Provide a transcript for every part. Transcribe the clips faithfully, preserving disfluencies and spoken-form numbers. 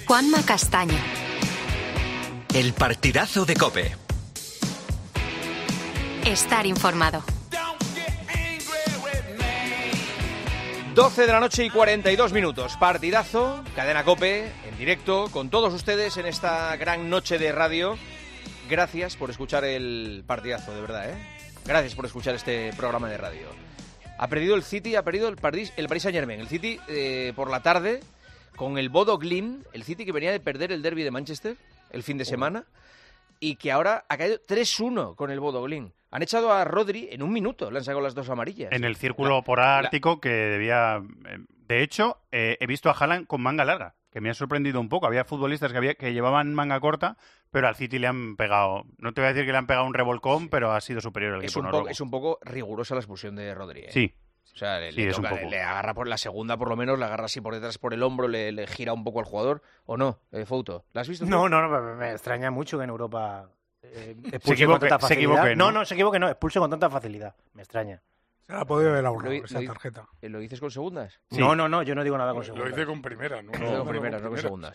Juanma Castaño. El partidazo de COPE. Estar informado. doce de la noche y cuarenta y dos minutos. Partidazo, cadena COPE, en directo, con todos ustedes en esta gran noche de radio. Gracias por escuchar el partidazo, de verdad, ¿eh? Gracias por escuchar este programa de radio. Ha perdido el City, ha perdido el Paris, el Paris Saint-Germain. El City, eh, por la tarde, con el Bodo Glimt, el City que venía de perder el derbi de Manchester el fin de semana, y que ahora ha caído tres uno con el Bodo Glimt. Han echado a Rodri en un minuto, le han sacado las dos amarillas. En el círculo la, polar ártico la... que debía... De hecho, eh, he visto a Haaland con manga larga, que me ha sorprendido un poco. Había futbolistas que, había, que llevaban manga corta, pero al City le han pegado... No te voy a decir que le han pegado un revolcón, pero ha sido superior al es equipo un noruego. poco, Es un poco rigurosa la expulsión de Rodri, ¿eh? Sí. O sea, le, sí, le, es toca, un poco. le, le agarra por la segunda, por lo menos, le agarra así por detrás, por el hombro, le, le gira un poco al jugador, ¿o no, eh, Fouto? ¿La has visto tú? No, no, no, me extraña mucho que en Europa... Eh, se equivoque, con se equivoque, ¿no? no, no, se equivoque, no, expulse con tanta facilidad. Me extraña. Se la ha podido haber ahorrado lo, esa lo, tarjeta. ¿Lo dices con segundas? Sí. No, no, no, yo no digo nada con lo, segundas. Lo hice con primera, ¿no? No, no, con primeras, no con segundas.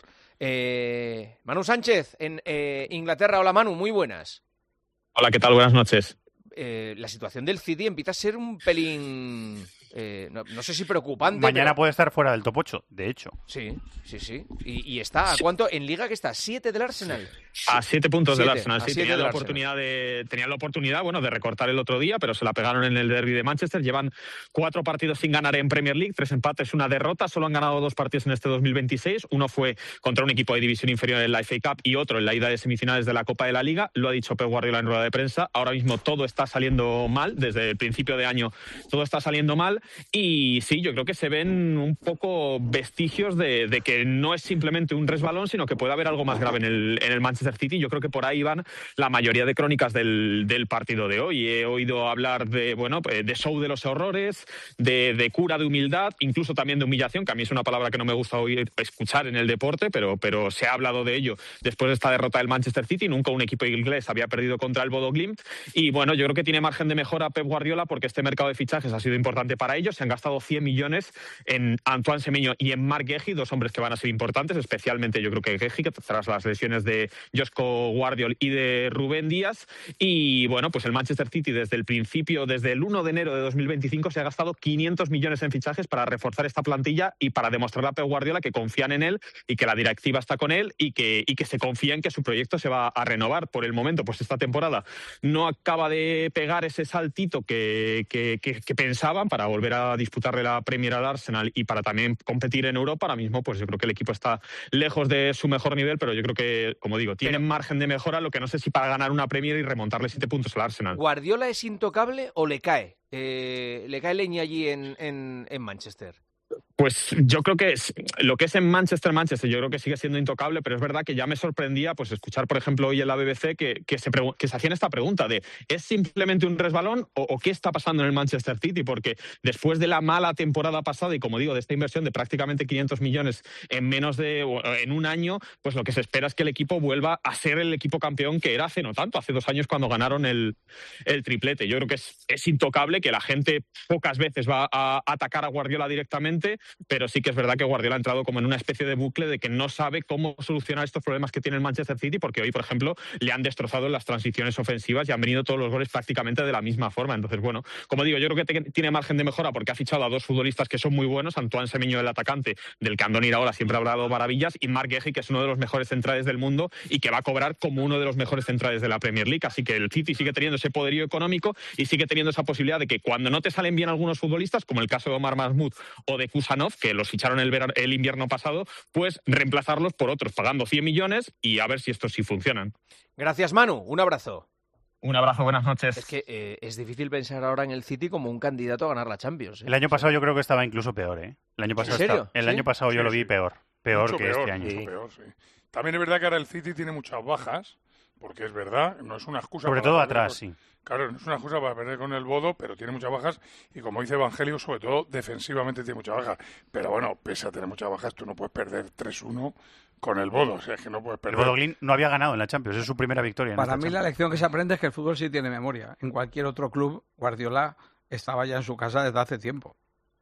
Eh, Manu Sánchez, en eh, Inglaterra. Hola, Manu, muy buenas. Hola, ¿qué tal? Buenas noches. Eh, la situación del City empieza a ser un pelín... Eh, no, no sé si preocupante. Mañana pero... puede estar fuera del top ocho, de hecho. Sí, sí, sí. Y, y está, ¿a cuánto? ¿En Liga que está? ¿Siete del Arsenal? A siete puntos siete, del Arsenal, sí. Tenían la, oportunidad de, tenían la oportunidad, bueno, de recortar el otro día, pero se la pegaron en el derbi de Manchester. Llevan cuatro partidos sin ganar en Premier League, tres empates, una derrota. Solo han ganado dos partidos en este dos mil veintiséis. Uno fue contra un equipo de división inferior en la F A Cup y otro en la ida de semifinales de la Copa de la Liga. Lo ha dicho Pep Guardiola en rueda de prensa. Ahora mismo todo está saliendo mal. Desde el principio de año todo está saliendo mal. Y sí, yo creo que se ven un poco vestigios de, de que no es simplemente un resbalón, sino que puede haber algo más grave en el, en el Manchester City. Yo creo que por ahí van la mayoría de crónicas del, del partido de hoy. He oído hablar de, bueno, de show de los horrores, de, de cura de humildad, incluso también de humillación, que a mí es una palabra que no me gusta oír, escuchar en el deporte, pero, pero se ha hablado de ello después de esta derrota del Manchester City. Nunca un equipo inglés había perdido contra el Bodo Glimt. Y bueno, yo creo que tiene margen de mejora Pep Guardiola porque este mercado de fichajes ha sido importante para ellos. Se han gastado cien millones en Antoine Semenyo y en Marc Guehi, dos hombres que van a ser importantes, especialmente yo creo que Guehi, que tras las lesiones de Josko Guardiol y de Rubén Díaz. Y bueno, pues el Manchester City desde el principio, desde el uno de enero de dos mil veinticinco, se ha gastado quinientos millones en fichajes para reforzar esta plantilla y para demostrarle a Pep Guardiola que confían en él y que la directiva está con él y que, y que se confía en que su proyecto se va a renovar. Por el momento, pues esta temporada no acaba de pegar ese saltito que, que, que, que pensaban para volver a disputarle la Premier al Arsenal y para también competir en Europa. Ahora mismo, pues yo creo que el equipo está lejos de su mejor nivel, pero yo creo que, como digo, tienen pero, margen de mejora, lo que no sé si para ganar una Premier y remontarle siete puntos al Arsenal. ¿Guardiola es intocable o le cae? Eh, ¿Le cae leña allí en, en, en Manchester? Pues yo creo que es, lo que es en Manchester, Manchester, yo creo que sigue siendo intocable, pero es verdad que ya me sorprendía pues escuchar, por ejemplo, hoy en la B B C que, que, se, que se hacían esta pregunta de ¿es simplemente un resbalón o, o qué está pasando en el Manchester City? Porque después de la mala temporada pasada y, como digo, de esta inversión de prácticamente quinientos millones en menos de en un año, pues lo que se espera es que el equipo vuelva a ser el equipo campeón que era hace no tanto, hace dos años cuando ganaron el, el triplete. Yo creo que es, es intocable, que la gente pocas veces va a atacar a Guardiola directamente, pero sí que es verdad que Guardiola ha entrado como en una especie de bucle de que no sabe cómo solucionar estos problemas que tiene el Manchester City, porque hoy, por ejemplo, le han destrozado en las transiciones ofensivas y han venido todos los goles prácticamente de la misma forma. Entonces, bueno, como digo, yo creo que te, tiene margen de mejora porque ha fichado a dos futbolistas que son muy buenos, Antoine Semenyo, el atacante, del que Andoni Iraola siempre ha hablado maravillas, y Marc Guehi, que es uno de los mejores centrales del mundo y que va a cobrar como uno de los mejores centrales de la Premier League. Así que el City sigue teniendo ese poderío económico y sigue teniendo esa posibilidad de que cuando no te salen bien algunos futbolistas, como el caso de Omar Mahmoud o de Kusanov, que los ficharon el, verano, el invierno pasado, pues reemplazarlos por otros, pagando cien millones y a ver si estos sí funcionan. Gracias, Manu. Un abrazo. Un abrazo, buenas noches. Es que eh, es difícil pensar ahora en el City como un candidato a ganar la Champions, ¿eh? El año pasado yo creo que estaba incluso peor, ¿eh? El año pasado ¿En serio? Estaba, el ¿Sí? año pasado yo sí, lo vi sí. peor. Peor mucho que peor, este año. Mucho peor, sí. También es verdad que ahora el City tiene muchas bajas, porque es verdad, no es una excusa. Sobre para todo perder atrás, con... sí. Claro, no es una excusa para perder con el Bodo, pero tiene muchas bajas y, como dice Evangelio, sobre todo defensivamente tiene muchas bajas. Pero bueno, pese a tener muchas bajas, tú no puedes perder tres uno con el Bodo, o sea, es que no puedes perder. El Bodo Glimt no había ganado en la Champions, es su primera victoria en Para esta mí Champions. La lección que se aprende es que el fútbol sí tiene memoria. En cualquier otro club, Guardiola estaba ya en su casa desde hace tiempo. O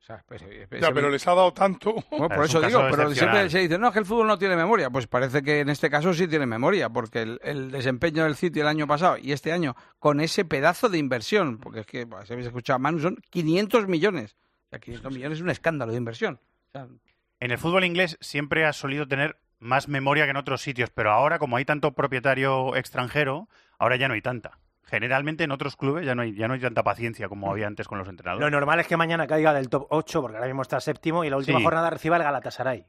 O sea, pues, ya, pero les ha dado tanto. Bueno, por eso digo, pero siempre se dice, no, es que el fútbol no tiene memoria. Pues parece que en este caso sí tiene memoria, porque el, el desempeño del City el año pasado y este año, con ese pedazo de inversión, porque es que, pues, si habéis escuchado a Manu, son quinientos millones. O sea, quinientos millones es un escándalo de inversión. O sea, en el fútbol inglés siempre ha solido tener más memoria que en otros sitios, pero ahora, como hay tanto propietario extranjero, ahora ya no hay tanta. Generalmente en otros clubes ya no hay ya no hay tanta paciencia como había antes con los entrenadores. Lo normal es que mañana caiga del top ocho, porque ahora mismo está séptimo, y la última sí. jornada reciba el Galatasaray.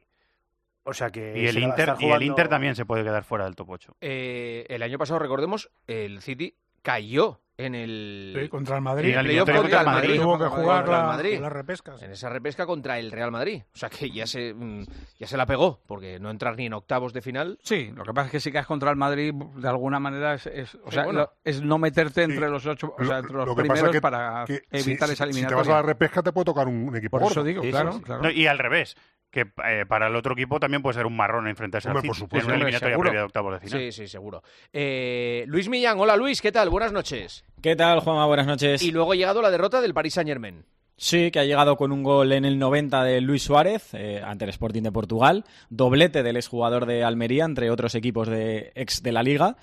O sea que y el Inter jugando... y el Inter también se puede quedar fuera del top ocho. Eh, el año pasado, recordemos, el City cayó en el... Sí, contra el Madrid. En el playoff contra el Madrid. Tuvo que jugar contra la, el Madrid. las repescas. En esa repesca contra el Real Madrid. O sea que ya se, ya se la pegó, porque no entrar ni en octavos de final... Sí, lo que pasa es que si caes contra el Madrid, de alguna manera, es, es, o sí, sea, bueno. lo, es no meterte entre Sí. los ocho, o sea, entre los Lo que primeros pasa que, para que evitar si, esa eliminatoria. Si te vas a la repesca te puede tocar un, un equipo Por gordo. eso digo, Sí, claro, sí, sí. claro. No, y al revés, que eh, para el otro equipo también puede ser un marrón enfrentarse Hombre, al City por supuesto. en una Hombre, eliminatoria seguro. previa de octavos de final. Sí, sí, seguro. Eh, Luis Millán, hola Luis, ¿qué tal? Buenas noches. ¿Qué tal, Juanma? Buenas noches. Y luego ha llegado la derrota del Paris Saint-Germain. Sí, que ha llegado con un gol en el noventa de Luis Suárez eh, ante el Sporting de Portugal, doblete del exjugador de Almería, entre otros equipos de ex de la Liga,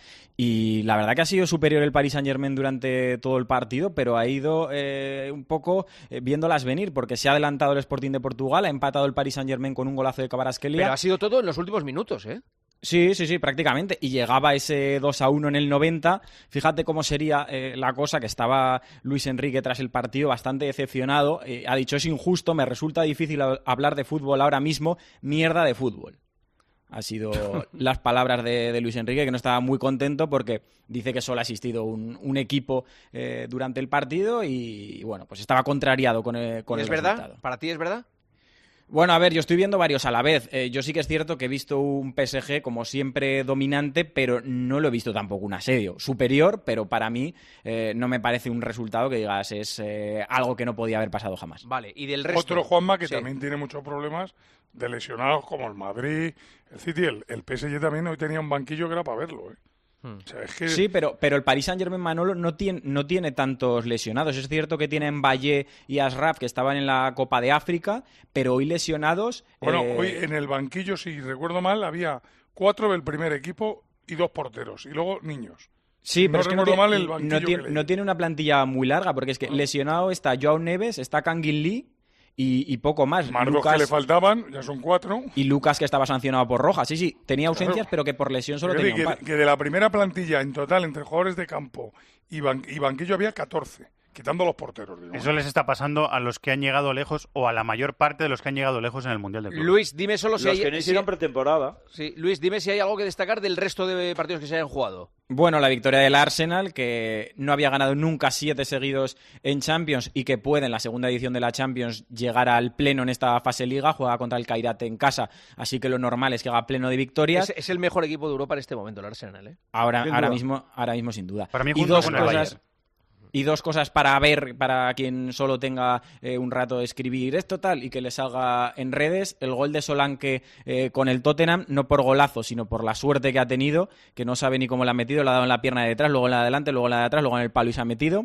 y la verdad que ha sido superior el Paris Saint-Germain durante todo el partido, pero ha ido eh, un poco eh, viéndolas venir, porque se ha adelantado el Sporting de Portugal, ha empatado el Paris Saint-Germain con un golazo de Kvaratskhelia. Pero ha sido todo en los últimos minutos, ¿eh? Sí, sí, sí, prácticamente. Y llegaba ese dos a uno en el noventa. Fíjate cómo sería eh, la cosa, que estaba Luis Enrique tras el partido bastante decepcionado. Eh, ha dicho, es injusto, me resulta difícil hablar de fútbol ahora mismo, mierda de fútbol. Ha sido las palabras de, de Luis Enrique, que no estaba muy contento porque dice que solo ha asistido un, un equipo eh, durante el partido y, y, bueno, pues estaba contrariado con el, con ¿Y el es verdad? resultado. ¿Para ti es verdad? Bueno, a ver, yo estoy viendo varios a la vez. Eh, yo sí que es cierto que he visto un P S G como siempre dominante, pero no lo he visto tampoco un asedio. Superior, pero para mí eh, no me parece un resultado que digas es eh, algo que no podía haber pasado jamás. Vale, y del resto... Otro Juanma que Sí. también tiene muchos problemas de lesionados como el Madrid, el City, el, el P S G también hoy tenía un banquillo que era para verlo, ¿eh? Hmm. O sea, es que... Sí, pero, pero el Paris Saint-Germain, Manolo, no tiene, no tiene tantos lesionados. Es cierto que tienen Valle y Ashraf, que estaban en la Copa de África, pero hoy lesionados... Bueno, eh, hoy en el banquillo, si recuerdo mal, había cuatro del primer equipo y dos porteros, y luego niños. Sí, no pero es que no recuerdo tiene, mal el banquillo no, que tiene, leí. no tiene una plantilla muy larga, porque es que lesionado está Joao Neves, está Kangin Lee y, y poco más. Más dos Lucas, que le faltaban, ya son cuatro. y Lucas, que estaba sancionado por roja. Sí, sí, tenía ausencias, Claro. pero que por lesión solo Fíjate tenía un que, par. que de la primera plantilla en total entre jugadores de campo y, ban- y banquillo había catorce, quitando los porteros. Digo. Eso les está pasando a los que han llegado lejos o a la mayor parte de los que han llegado lejos en el Mundial de Clubes. Luis, dime solo si Los hay... que no si- hicieron pretemporada. Sí, Luis, dime si hay algo que destacar del resto de partidos que se hayan jugado. Bueno, la victoria del Arsenal, que no había ganado nunca siete seguidos en Champions y que puede en la segunda edición de la Champions llegar al pleno en esta fase liga, juega contra el Kairat en casa, así que lo normal es que haga pleno de victorias. Es, es el mejor equipo de Europa en este momento, el Arsenal, ¿eh? Ahora, Sin ahora duda. mismo, ahora mismo sin duda. Para mí, y junto dos con el cosas. Bayern. Y dos cosas para ver, para quien solo tenga eh, un rato de escribir esto tal y que le salga en redes, el gol de Solanke eh, con el Tottenham, no por golazo, sino por la suerte que ha tenido, que no sabe ni cómo la ha metido, la ha dado en la pierna de detrás, luego en la de adelante, luego en la de atrás, luego en el palo y se ha metido.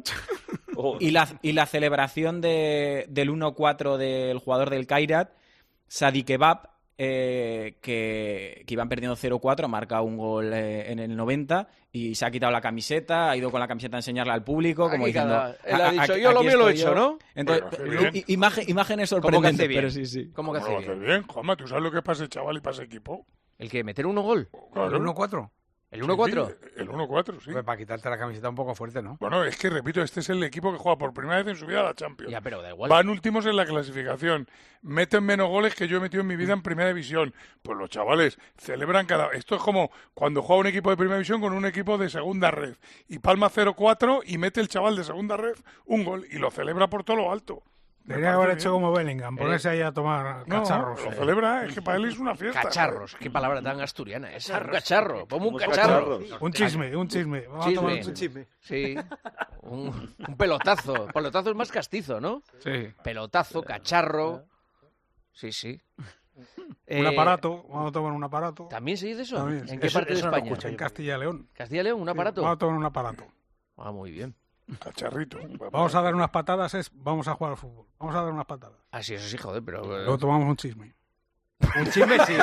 y, la, y la celebración de, del uno cuatro del jugador del Kairat, Sadi Kebab, eh, que, que iban perdiendo cero cuatro, marca un gol eh, en el noventa y se ha quitado la camiseta, ha ido con la camiseta a enseñarla al público, como Aquí diciendo... cada- él ha "A- a- dicho, aquí yo lo mío lo he estoy hecho, yo". ¿no? Entonces, Bueno, hace bien. i- imagen- imágenes ¿Cómo que hace sorprendentes, bien? pero sí, sí. ¿Cómo que ¿Cómo hace lo hace bien? bien, Juanma? ¿Tú sabes lo que pasa ese chaval y pasa equipo? ¿El qué? ¿Meter uno gol? Claro. ¿El uno cuatro? ¿El uno cuatro? Sí, sí, el uno cuatro, sí. Pues para quitarte la camiseta un poco fuerte, ¿no? Bueno, es que, repito, este es el equipo que juega por primera vez en su vida a la Champions. Ya, pero da igual. Van últimos en la clasificación. Meten menos goles que yo he metido en mi vida en primera división. Pues los chavales celebran cada... Esto es como cuando juega un equipo de primera división con un equipo de segunda red. Y palma cero cuatro y mete el chaval de segunda red un gol y lo celebra por todo lo alto. Me Debería parece haber bien. hecho como Bellingham, Eh, ponerse ahí a tomar No, cacharros. lo celebra, es que para él es una fiesta. Cacharros, qué palabra tan asturiana esa. Un cacharro, ponme un Unos cacharro. cacharros. Un chisme, un chisme. Vamos a tomar Chisme. un chisme. Sí, un, un pelotazo. Pelotazo es más castizo, ¿no? Sí. Pelotazo, cacharro. Sí, sí. Un Eh, aparato, vamos a tomar un aparato. ¿También se dice eso? También, ¿En sí. qué Eso- parte de eso no lo España? escucho yo. En Castilla y León. ¿Castilla y León? ¿Un Sí, aparato? vamos a tomar un aparato. Ah, muy bien. Cacharrito. Vamos a dar unas patadas, es vamos a jugar al fútbol. Vamos a dar unas patadas. Ah, sí, eso sí, joder, pero... Luego tomamos un chisme. Un chisme sí.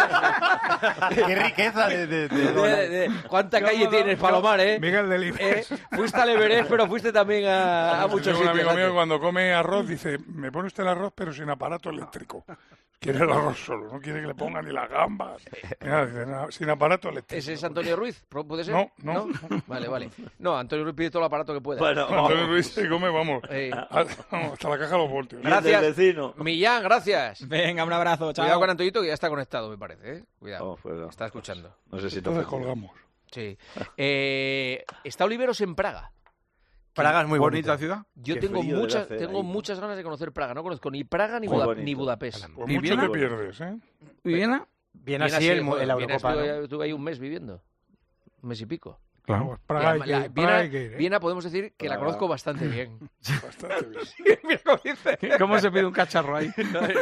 Qué riqueza de... de, de- De- de- ¿Cuánta calle tienes, Palomar, eh? Miguel del Eh, Fuiste al Everest, pero fuiste también a, a muchos Tengo un sitios. amigo mío que antes. cuando come arroz dice, me pone usted el arroz pero sin aparato eléctrico. Quiere el arroz solo, no quiere que le pongan ni las gambas. Nada, dice, "No, sin aparato eléctrico. ¿Ese es Antonio Ruiz? ¿Puede ser? No, no. Vale, vale. No, Antonio Ruiz pide todo el aparato que pueda. Bueno, Antonio Ruiz se come, vamos, Eh, a- vamos, hasta la caja de los voltios. Bien del gracias. vecino. Millán, gracias. Venga, un abrazo, chao. Cuidado con Antoñito, que ya está conectado, me parece. ¿eh? Cuidado. Oh, pues no. Está escuchando. No sé si Entonces toca. colgamos. Sí. Eh, está Oliveros en Praga. Praga es muy Bonita bonita. ciudad. Yo Qué tengo frío debe muchas, hacer tengo ahí. muchas ganas de conocer Praga. No conozco ni Praga ni, Muy Buda- bonito. ni Budapest. Pues ¿Y mucho Viena? te pierdes, ¿eh? ¿Y Viena? Bien Viena así sí, el, mu- joder, el Viena Eurocopa. estuve, ¿no? estuve ahí un mes viviendo. Un mes y pico. Claro, pues Praga, hay Y que, la- ir, Viena, Praga hay que ir, ¿eh? Viena podemos decir que la Praga. conozco bastante bien. Bastante bien. Mira cómo dice. ¿Cómo se pide un cacharro ahí?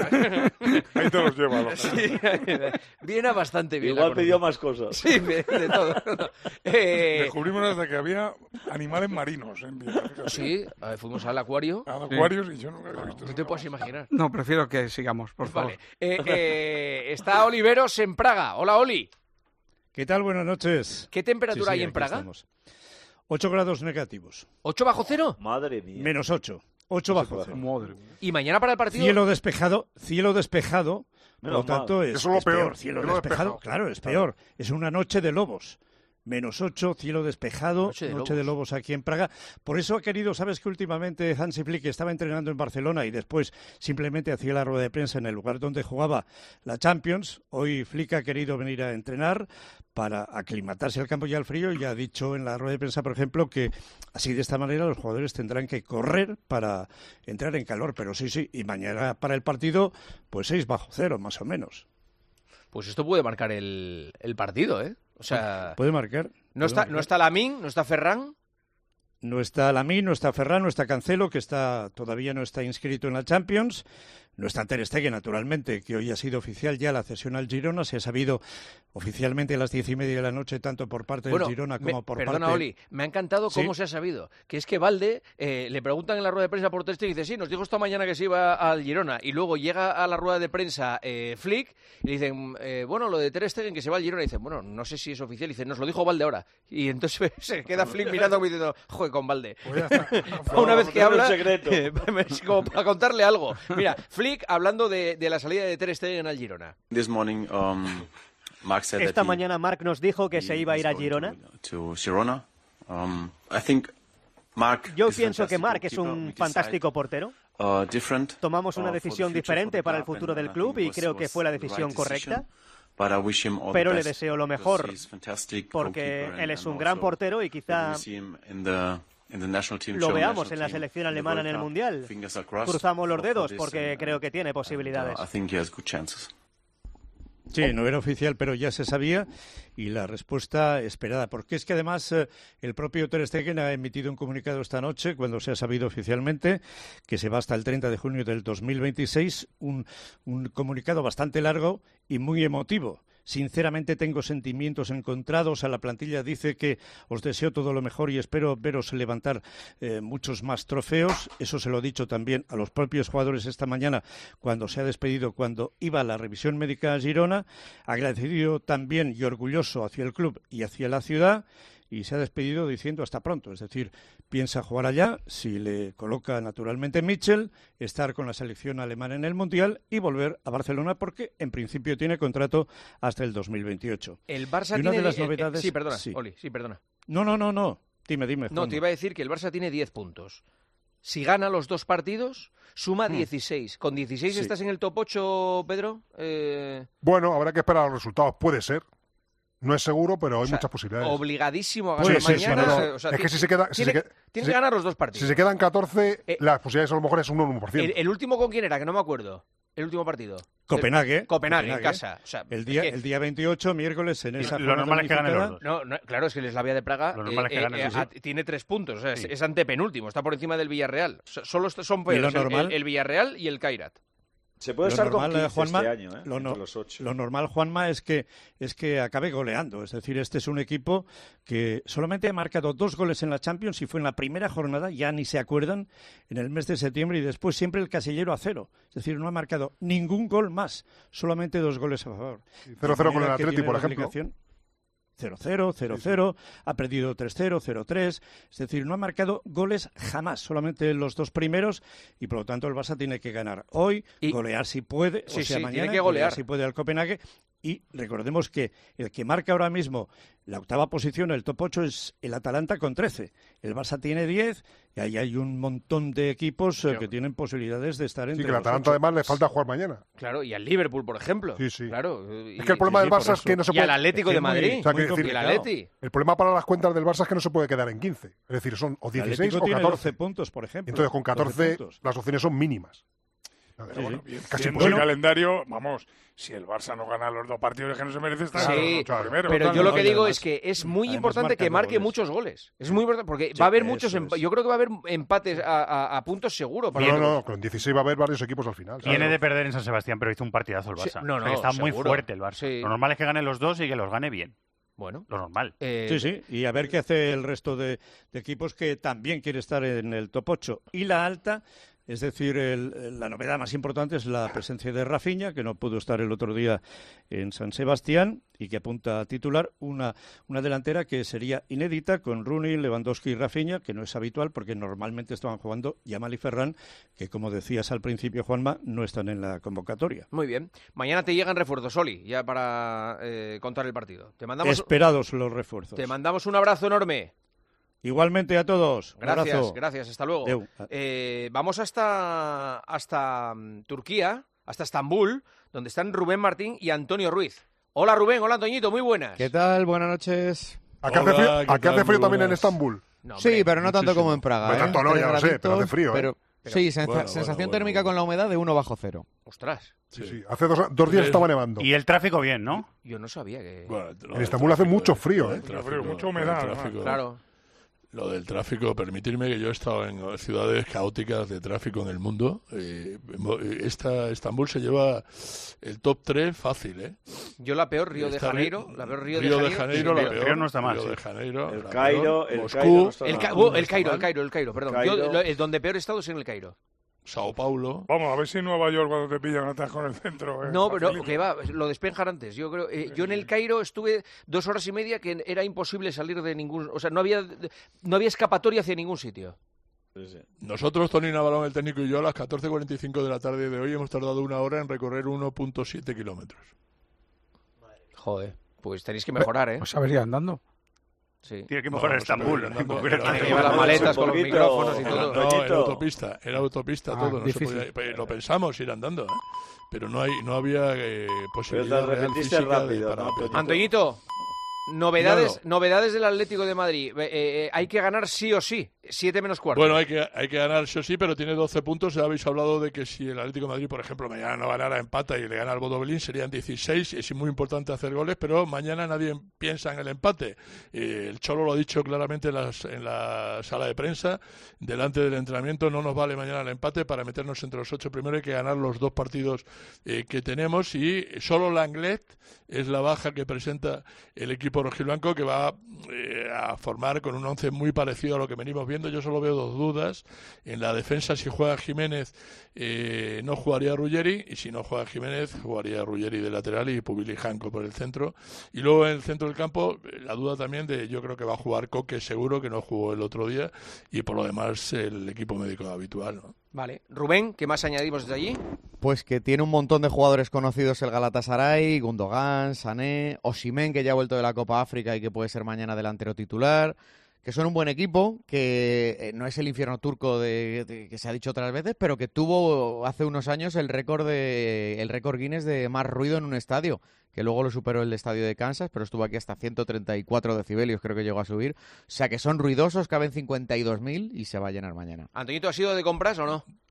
Ahí te los lleva. Los... Sí, Viena bastante bien. la Igual conozco. pidió más cosas. Sí, de, de todo. Eh, Descubrimos hasta que había animales marinos en Viena. fíjate. sí, a ver, fuimos al acuario. A acuarios y yo nunca había visto No eso. te puedes imaginar. No, prefiero que sigamos, por favor. Vale. Eh, eh, está Oliveros en Praga. Hola, Oli. ¿Qué tal? Buenas noches. ¿Qué temperatura Sí, sí, hay en aquí Praga? estamos. ocho grados negativos. ¿ocho bajo cero? Madre mía. Menos ocho. ocho No se bajo puede cero. Madre mía. ¿Y mañana para el partido? Cielo despejado, cielo despejado, por Menos lo tanto mal. es, Eso es lo es peor, Cielo cielo despejado, despejado. claro, es peor. Es una noche de lobos. Menos ocho, cielo despejado, Noche noche, de de, lobos. lobos aquí en Praga. Por eso ha querido, sabes que últimamente Hansi Flick estaba entrenando en Barcelona y después simplemente hacía la rueda de prensa en el lugar donde jugaba la Champions. Hoy Flick ha querido venir a entrenar para aclimatarse al campo y al frío y ha dicho en la rueda de prensa, por ejemplo, que así de esta manera los jugadores tendrán que correr para entrar en calor. Pero sí, sí, y mañana para el partido, pues seis bajo cero, más o menos. Pues esto puede marcar el, el partido, ¿eh? O sea, Puede marcar. no puede está, marcar. no está Lamín, no está Ferran. No está Lamine, no está Ferran, no está Cancelo, que está todavía no está inscrito en la Champions. No está Ter Stegen, naturalmente, que hoy ha sido oficial ya la cesión al Girona. Se ha sabido oficialmente a las diez y media de la noche, tanto por parte Bueno, del Girona me- como por perdona, parte... Oli, me ha encantado Sí. cómo se ha sabido. Que es que Valde, eh, le preguntan en la rueda de prensa por Ter Stegen y dice, sí, nos dijo esta mañana que se iba al Girona. Y luego llega a la rueda de prensa eh, Flick y le dicen, eh, bueno, lo de Ter Stegen que se va al Girona. Y dicen, bueno, no sé si es oficial. Y dice, nos lo dijo Valde ahora. Y entonces se queda Flick mirando como diciendo, joder, con Valde. Pues ya está. Una vez que Tiene un habla, secreto. es como para contarle algo. Mira, Flick hablando de, de la salida de Ter Stegen al Girona. This morning, um, Mark said Esta that he- mañana Marc nos dijo que he se iba a ir a is going Girona. to Girona. Um, I think Mark Yo is pienso que fantastic Marc es goalkeeper. un We decide, fantástico portero. uh, different, Tomamos uh, una for the decisión future, diferente for the para el club, futuro and del I club think y was- creo que was fue la the decisión right decision. correcta. But I wish him all the Pero le best deseo lo because mejor he's fantastic porque goalkeeper él and- es un and gran also portero y when quizá we see him in the- in the national team, lo show veamos national en la team, selección in the alemana en World el Cup. Mundial. Fingers are crossed Cruzamos los for- for dedos this, porque and, creo que tiene and, uh, posibilidades. I think he has good chances. Sí, no era oficial, pero ya se sabía y la respuesta esperada. Porque es que además eh, el propio Ter Stegen ha emitido un comunicado esta noche, cuando se ha sabido oficialmente, que se va hasta el treinta de junio del dos mil veintiséis, un, un comunicado bastante largo y muy emotivo. Sinceramente tengo sentimientos encontrados. A la plantilla dice que os deseo todo lo mejor y espero veros levantar eh, muchos más trofeos. Eso se lo he dicho también a los propios jugadores esta mañana cuando se ha despedido, cuando iba a la revisión médica a Girona. Agradecido también y orgulloso hacia el club y hacia la ciudad. Y se ha despedido diciendo hasta pronto, es decir, piensa jugar allá, si le coloca naturalmente Mitchell, estar con la selección alemana en el Mundial y volver a Barcelona porque en principio tiene contrato hasta el dos mil veintiocho. El Barça Y una tiene... de las eh, eh, novedades... sí, perdona, sí. Oli, sí, perdona. No, no, no, no, dime, dime. No, Juanma. te iba a decir que el Barça tiene diez puntos. Si gana los dos partidos, suma Hmm. dieciséis. ¿Con dieciséis Sí. estás en el top ocho, Pedro? Eh... Bueno, habrá que esperar los resultados. Puede ser. No es seguro, pero hay O sea, muchas posibilidades. Obligadísimo a Puede ganar ser, mañana. sí, no, no. eh, o sea, es que ti- si se queda, si tiene, se queda- tiene si que se- ganar los dos partidos. si se quedan catorce, Eh, las posibilidades a lo mejor es un uno por ciento. El, el último con quién era, que no me acuerdo. El último partido. Copenhague. Copenhague, en casa. O sea, el, día, es que- el día veintiocho, miércoles, en esa lo normal es que ganen los dos. No, no, claro, es que el Slavia de Praga Lo normal es que eh, gane, eh, sí, a- sí. tiene tres puntos. O sea, es- Sí. es, antepenúltimo. Está por encima del Villarreal. So- Solo est- son ¿Y lo peores el, normal? el- el Villarreal y el Kairat. Se puede lo estar normal, con quince Juanma, este año, ¿eh? lo, no- entre los ocho. lo normal, Juanma, es que es que acabe goleando. Es decir, este es un equipo que solamente ha marcado dos goles en la Champions y fue en la primera jornada, ya ni se acuerdan, en el mes de septiembre, y después siempre el casillero a cero. Es decir, no ha marcado ningún gol más, solamente dos goles a favor. cero cero con el De manera que Atleti, tiene por la ejemplo. obligación. cero cero, cero cero, ha perdido tres cero, cero tres, es decir, no ha marcado goles jamás, solamente los dos primeros, y por lo tanto el Barça tiene que ganar hoy, Y- golear si puede, Sí, o sea, sí, mañana, tiene que golear. si puede al Copenhague, y recordemos que el que marca ahora mismo la octava posición, el top ocho, es el Atalanta con trece, el Barça tiene diez, y ahí hay un montón de equipos eh, que tienen posibilidades de estar Sí, entre que el los Atalanta ocho. además le falta jugar mañana. Claro, y al Liverpool, por ejemplo. Sí, sí. Claro. Es que el problema del Barça es que no se Y puede... al Atlético es que de es muy- Madrid. o sea, quiero Y decir, el Atleti. el problema para las cuentas del Barça es que no se puede quedar en quince. Es decir, son o El dieciséis Atlético o tiene catorce. doce puntos, por ejemplo. Entonces, con doce catorce puntos. las opciones son mínimas. Pero bueno, bien, Casi viendo imposible. el calendario, vamos, si el Barça no gana los dos partidos es que no se merece estar en Sí, los ocho primeros. pero Total, yo lo no, que y digo además- es que es muy además importante que marcando marque goles. muchos goles. Es muy importante porque Sí, va a haber eso muchos. es. empa- Yo creo que va a haber empates a, a- a puntos seguros. para No, los no, dos. no, con dieciséis va a haber varios equipos al final. Viene claro. de perder en San Sebastián, pero hizo un partidazo el Sí, Barça. no, O sea, no, está muy seguro. fuerte el Barça. Sí. Lo normal es que gane los dos y que los gane bien. Bueno. Lo normal. Eh, Sí, sí, y a ver qué hace el resto de, de equipos que también quiere estar en el top ocho. Y la alta, es decir, el- la novedad más importante es la presencia de Rafinha, que no pudo estar el otro día en San Sebastián y que apunta a titular una, una delantera que sería inédita con Rooney, Lewandowski y Rafinha, que no es habitual porque normalmente estaban jugando Yamal y Ferran, que como decías al principio, Juanma, no están en la convocatoria. Muy bien. Mañana te llegan refuerzos, Oli, ya para eh, contar el partido. Te mandamos, Esperados los refuerzos. te mandamos un abrazo enorme. Igualmente a todos. Un Gracias, abrazo. gracias. Hasta luego. Adeu. Eh, vamos hasta, hasta mm, Turquía, hasta Estambul, donde están Rubén Martín y Antonio Ruiz. Hola Rubén, hola Antoñito, muy buenas. ¿Qué tal? Buenas noches. ¿A qué hace frío, ¿a qué hace frío también en Estambul? No, Sí, hombre, pero no tanto muchísimo. como en Praga. Pues ¿eh? tanto no, Tres ya lo sé, pero hace graditos, frío, ¿eh? pero- Pero- sí, sensa- bueno, sensación bueno, térmica bueno. con la humedad de uno bajo cero. Ostras, Sí, sí. Hace dos, dos días estaba nevando. Y el tráfico bien, ¿no? yo no sabía que... Bueno, lo En del Estambul hace tráfico, mucho el- frío, lo ¿eh? del Mucho tráfico, frío, lo mucha del humedad, tráfico. Claro. Lo del tráfico, permitirme que yo he estado en ciudades caóticas de tráfico en el mundo. Eh, esta Estambul se lleva el top tres fácil, ¿eh? Yo la peor, Río de Está Janeiro. Río- La peor, Río, Río de de Janeiro. Janeiro, sí, la peor. peor. no está mal, Río sí. de Janeiro, El la Cairo, peor. el Moscú, Cairo no está El, mal. Ca- no oh, el está Cairo, mal. el Cairo, el Cairo, perdón. Cairo. Yo, lo- el donde peor he estado es en el Cairo. Sao Paulo. Vamos, a ver si en Nueva York cuando te pillan atrás con el centro. eh, No, pero facilito. que va, lo despejan antes. Yo creo, eh, yo en el Cairo estuve dos horas y media que era imposible salir de ningún, o sea, no había, no había escapatoria hacia ningún sitio. Nosotros, Tony Navarón, el técnico, y yo, a las catorce cuarenta y cinco de la tarde de hoy hemos tardado una hora en recorrer uno punto siete kilómetros. Joder, pues tenéis que mejorar, ¿eh? Pues a ver, ir andando. Sí. Tiene que mejorar Vamos a ver, Estambul. andando, en concreto. pero- Hay que llevar las maletas con los poquito, micrófonos y no, todo. No, Toñito. era autopista, era autopista Ah, todo. No se difícil. podía- pues, lo pensamos ir andando, ¿eh? Pero no hay, no había eh, posibilidad Pero te real arrepentiste física de rápido, parar. ¿no, Toñito? Antoñito, novedades, No, novedades del Atlético de Madrid. Eh, eh, hay que ganar sí o sí. Siete menos cuarto. Bueno, hay que, hay que ganar sí o sí, pero tiene doce puntos. Ya habéis hablado de que si el Atlético de Madrid, por ejemplo, mañana no ganara, empata y le gana al Bodo Berlín, serían dieciséis. Es muy importante hacer goles, pero mañana nadie piensa en el empate. Eh, el Cholo lo ha dicho claramente en, las- en la sala de prensa, delante del entrenamiento. No nos vale mañana el empate para meternos entre los ocho primero. Hay que ganar los dos partidos eh, que tenemos y solo Langlet es la baja que presenta el equipo rojiblanco, que va eh, a formar con un once muy parecido a lo que venimos viendo. Yo solo veo dos dudas. En la defensa, si juega Jiménez, eh, no jugaría Ruggeri, y si no juega Jiménez, jugaría Ruggeri de lateral y Pubilijanco por el centro. Y luego en el centro del campo, eh, la duda también de, yo creo que va a jugar Coque seguro, que no jugó el otro día, y por lo demás el equipo médico habitual, ¿no? Vale. Rubén, ¿qué más añadimos desde allí? Pues que tiene un montón de jugadores conocidos el Galatasaray, Gundogan, Sané, Osimhen, que ya ha vuelto de la Copa África y que puede ser mañana delantero titular, que son un buen equipo, que eh, no es el infierno turco de, de- que se ha dicho otras veces, pero que tuvo hace unos años el récord de el récord Guinness de más ruido en un estadio, que luego lo superó el estadio de Kansas, pero estuvo aquí hasta ciento treinta y cuatro decibelios, creo que llegó a subir. O sea que son ruidosos, caben cincuenta y dos mil y se va a llenar mañana. Antoñito, ¿has ido de compras o no?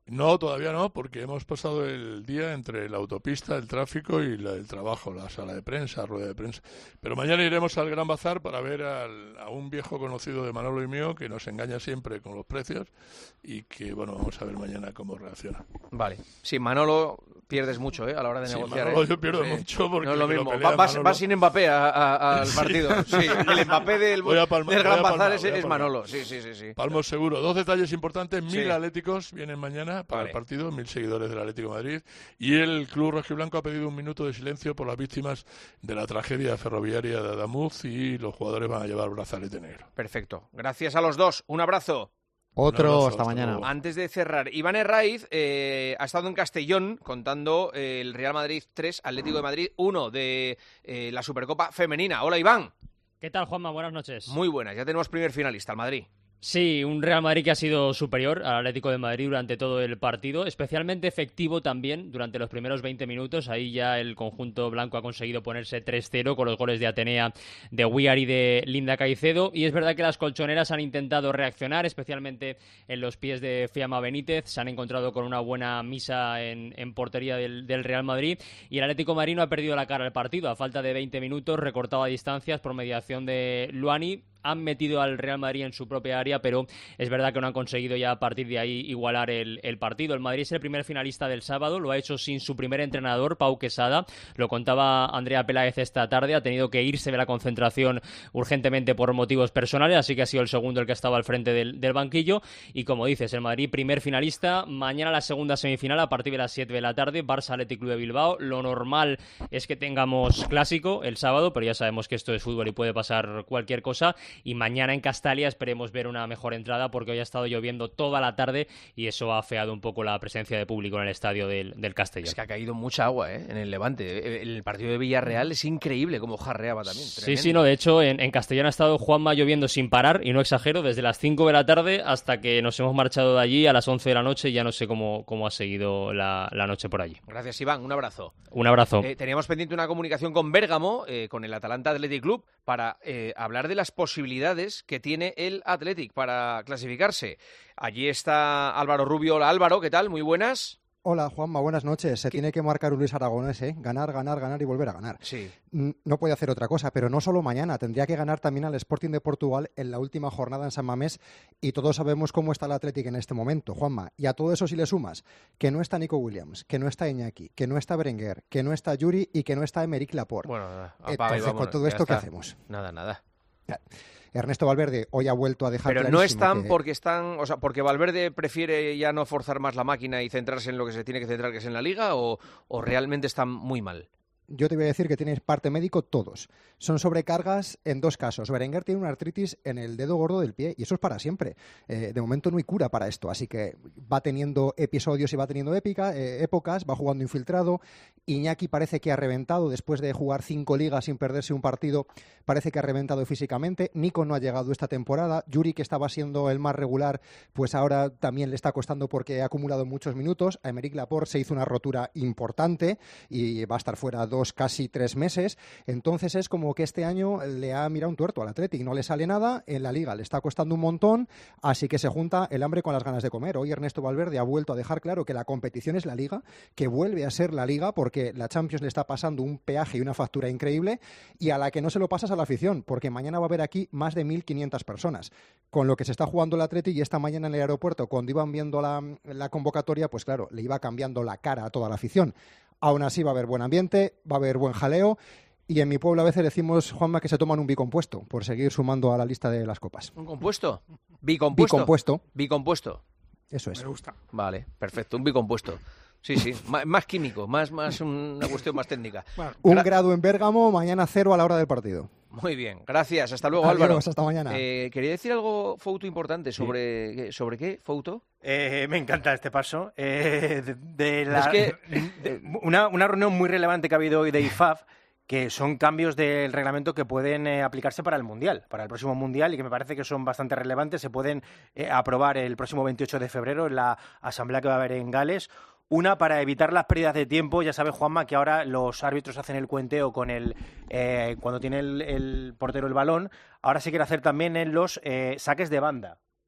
No, todavía no, porque hemos pasado el día entre la autopista, el tráfico y la, el trabajo, la sala de prensa, rueda de prensa. Pero mañana iremos al Gran Bazar para ver al, a un viejo conocido de Manolo y mío que nos engaña siempre con los precios y que, bueno, vamos a ver mañana cómo reacciona. Vale. Sí, Manolo pierdes mucho, ¿eh? A la hora de sí, negociar. Manolo ¿eh? yo pierdo sí. mucho porque no es lo mismo. lo Va, va, va sin Mbappé a, a, al partido. Sí, el Mbappé del, palma, del Gran Bazar palma, es, es Manolo. Sí, sí, sí, sí. Palmo seguro. Dos detalles importantes. Mil Sí. atléticos vienen mañana para Vale. el partido, mil seguidores del Atlético de Madrid. Y el Club Rojiblanco ha pedido un minuto de silencio por las víctimas de la tragedia ferroviaria de Adamuz y los jugadores van a llevar brazalete negro. Perfecto. Gracias a los dos. Un abrazo. Otro, Un abrazo, hasta hasta mañana. luego. Antes de cerrar, Iván Herraiz eh, ha estado en Castellón contando eh, el Real Madrid tres, Atlético de Madrid uno de eh, la Supercopa Femenina. Hola, Iván. ¿Qué tal, Juanma? Buenas noches. Muy buenas. Ya tenemos primer finalista, el Madrid. Sí, un Real Madrid que ha sido superior al Atlético de Madrid durante todo el partido, especialmente efectivo también durante los primeros veinte minutos. Ahí ya el conjunto blanco ha conseguido ponerse tres cero con los goles de Atenea, de Weir y de Linda Caicedo. Y es verdad que las colchoneras han intentado reaccionar, especialmente en los pies de Fiamma Benítez. Se han encontrado con una buena misa en, en portería del, del Real Madrid. Y el Atlético de Madrid no ha perdido la cara al partido. A falta de veinte minutos, recortaba distancias por mediación de Luani. Han metido al Real Madrid en su propia área, pero es verdad que no han conseguido ya a partir de ahí igualar el, el partido. El Madrid es el primer finalista del sábado, lo ha hecho sin su primer entrenador, Pau Quesada. Lo contaba Andrea Peláez esta tarde, ha tenido que irse de la concentración urgentemente por motivos personales, así que ha sido el segundo el que estaba al frente del, del banquillo. Y como dices, el Madrid primer finalista, mañana la segunda semifinal a partir de las siete de la tarde, Barça Athletic Club de Bilbao. Lo normal es que tengamos clásico el sábado, pero ya sabemos que esto es fútbol y puede pasar cualquier cosa. Y mañana en Castalia esperemos ver una mejor entrada porque hoy ha estado lloviendo toda la tarde y eso ha afeado un poco la presencia de público en el estadio del, del Castellón. Es que ha caído mucha agua ¿eh? en el Levante. El partido de Villarreal es increíble como jarreaba también. Sí, Tremendo. sí, no, de hecho en, en Castellón ha estado Juanma lloviendo sin parar y no exagero, desde las cinco de la tarde hasta que nos hemos marchado de allí a las once de la noche y ya no sé cómo, cómo ha seguido la, la noche por allí. Gracias, Iván. Un abrazo. Un abrazo. Eh, teníamos pendiente una comunicación con Bérgamo, eh, con el Atalanta Athletic Club, para eh, hablar de las posibilidades que tiene el Athletic para clasificarse. Allí está Álvaro Rubio. Hola, Álvaro, ¿qué tal? Muy buenas. Hola, Juanma, buenas noches. Se ¿Qué? tiene que marcar un Luis Aragonés, ¿eh? Ganar, ganar, ganar y volver a ganar. Sí. No puede hacer otra cosa, pero no solo mañana. Tendría que ganar también al Sporting de Portugal en la última jornada en San Mamés y todos sabemos cómo está el Athletic en este momento, Juanma. Y a todo eso si le sumas que no está Nico Williams, que no está Iñaki, que no está Berenguer, que no está Yuri y que no está Emerick Laporte. Bueno, nada, apaga Entonces, con todo esto, ¿qué hacemos? Nada, nada. Ya. Ernesto Valverde hoy ha vuelto a dejar Pero no están que... porque están, o sea, porque Valverde prefiere ya no forzar más la máquina y centrarse en lo que se tiene que centrar, que es en la Liga, o, o realmente están muy mal. Yo te voy a decir que tienes parte médico todos. Son sobrecargas en dos casos. Berenguer tiene una artritis en el dedo gordo del pie y eso es para siempre. Eh, de momento no hay cura para esto, así que va teniendo episodios y va teniendo épica, eh, épocas, va jugando infiltrado. Iñaki parece que ha reventado después de jugar cinco ligas sin perderse un partido. Parece que ha reventado físicamente. Nico no ha llegado esta temporada. Yuri, que estaba siendo el más regular, pues ahora también le está costando porque ha acumulado muchos minutos. A Emerick Laporte se hizo una rotura importante y va a estar fuera dos, casi tres meses. Entonces es como que este año le ha mirado un tuerto al Athletic. No le sale nada. En la Liga le está costando un montón. Así que se junta el hambre con las ganas de comer. Hoy Ernesto Valverde ha vuelto a dejar claro que la competición es la Liga, que vuelve a ser la Liga porque la Champions le está pasando un peaje y una factura increíble y a la que no se lo pasas a la afición, porque mañana va a haber aquí más de mil quinientas personas. Con lo que se está jugando el Athletic y esta mañana en el aeropuerto, cuando iban viendo la, la convocatoria, pues claro, le iba cambiando la cara a toda la afición. Aún así va a haber buen ambiente, va a haber buen jaleo y en mi pueblo a veces decimos, Juanma, que se toman un bicompuesto por seguir sumando a la lista de las copas. ¿Un compuesto? ¿Bicompuesto? Bicompuesto. Bicompuesto. Eso es. Me gusta. Vale, perfecto, un bicompuesto. Sí, sí, más, más químico, más, más una cuestión más técnica. Bueno, un Gra- grado en Bérgamo, mañana cero a la hora del partido. Muy bien, gracias. Hasta luego, Adiós, Álvaro. hasta mañana. Eh, quería decir algo, Fouto, importante. ¿Sobre, sí. ¿sobre qué, Fouto? Eh, me encanta este paso. Eh, de, de la, es que... de, una, una reunión muy relevante que ha habido hoy de I F A F, que son cambios del reglamento que pueden eh, aplicarse para el Mundial, para el próximo Mundial, y que me parece que son bastante relevantes. Se pueden eh, aprobar el próximo veintiocho de febrero en la asamblea que va a haber en Gales. Una, para evitar las pérdidas de tiempo. Ya sabes, Juanma, que ahora los árbitros hacen el cuenteo con el eh, cuando tiene el, el portero el balón. Ahora se quiere hacer también en los eh, saques de banda.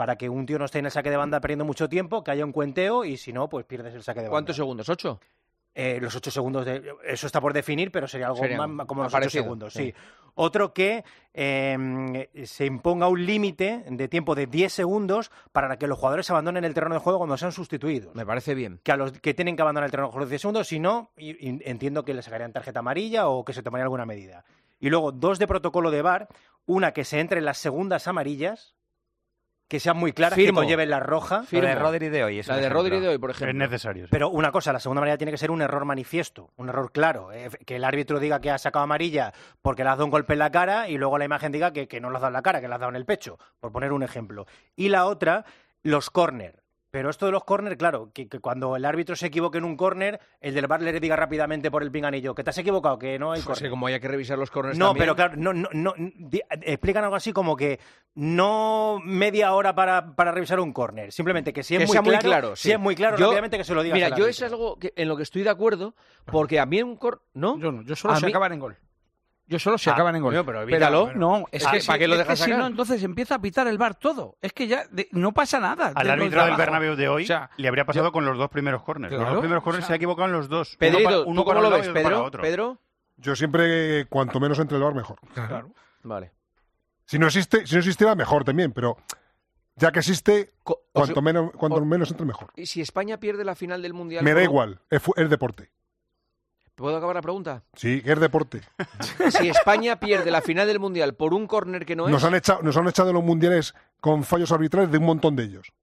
para que un tío no esté en el saque de banda perdiendo mucho tiempo, que haya un cuenteo y si no, pues pierdes el saque de banda. ¿Cuántos segundos? ¿Ocho? Eh, los ocho segundos, de, eso está por definir, pero sería algo Sería más, como los parecido, ocho segundos, sí. sí. Otro que eh, se imponga un límite de tiempo de diez segundos para que los jugadores abandonen el terreno de juego cuando sean sustituidos. Me parece bien. Que a los que tienen que abandonar el terreno de juego diez segundos, si no, y, y entiendo que les sacarían tarjeta amarilla o que se tomaría alguna medida. Y luego dos de protocolo de V A R, una que se entre en las segundas amarillas, que sean muy claras, Firmo. que conlleven la roja. Firmo. La de Rodri de hoy. Es La un de ejemplo. Rodri de hoy, por ejemplo. Es necesario. Sí. Pero una cosa, la segunda amarilla tiene que ser un error manifiesto, un error claro. Eh, que el árbitro diga que ha sacado amarilla porque le has dado un golpe en la cara y luego la imagen diga que, que no le has dado en la cara, que le has dado en el pecho, por poner un ejemplo. Y la otra, los córner. Pero esto de los córner, claro, que, que cuando el árbitro se equivoque en un córner, el del V A R le diga rápidamente por el pinganillo que te has equivocado, que no hay Pues córner. que como haya que revisar los córners No, también. pero claro, no, no, no, di- explican algo así como que no media hora para, para revisar un córner, simplemente que si es que muy sea claro, muy claro, sí. si es muy claro, Yo- rápidamente que se lo digas Mira, al yo árbitro. eso es algo que, en lo que estoy de acuerdo, porque a mí en un cor... ¿No? Yo no, yo solo A se mí- acaban en gol. Yo solo se Ah, acaban en gol. coño, pero evítalo. no, es Ah, que, ¿para qué lo es dejas que si sacar? no, entonces empieza a pitar el V A R todo. Es que ya de- no pasa nada. Al de- árbitro de del abajo. Bernabéu de hoy O sea, le habría pasado yo- con los dos primeros córneres. Los Claro, dos primeros córneres o sea, se ha equivocado en los dos. Pedrito, uno para, ¿tú uno cómo para lo un lado ves, y otro para Pedro? otro. ¿Pedro? Yo siempre, cuanto menos entre el V A R, mejor. Claro. Vale. Si no existe, si no existiera, mejor también, pero ya que existe, Co- o cuanto sea, menos, cuanto o- menos entre, mejor. ¿Y si España pierde la final del Mundial? Me da por- igual, es, fu- es deporte. ¿Puedo acabar la pregunta? Sí, que es deporte. Si España pierde la final del Mundial por un córner que no es... Nos han, echado, nos han echado de los mundiales con fallos arbitrales de un montón de ellos.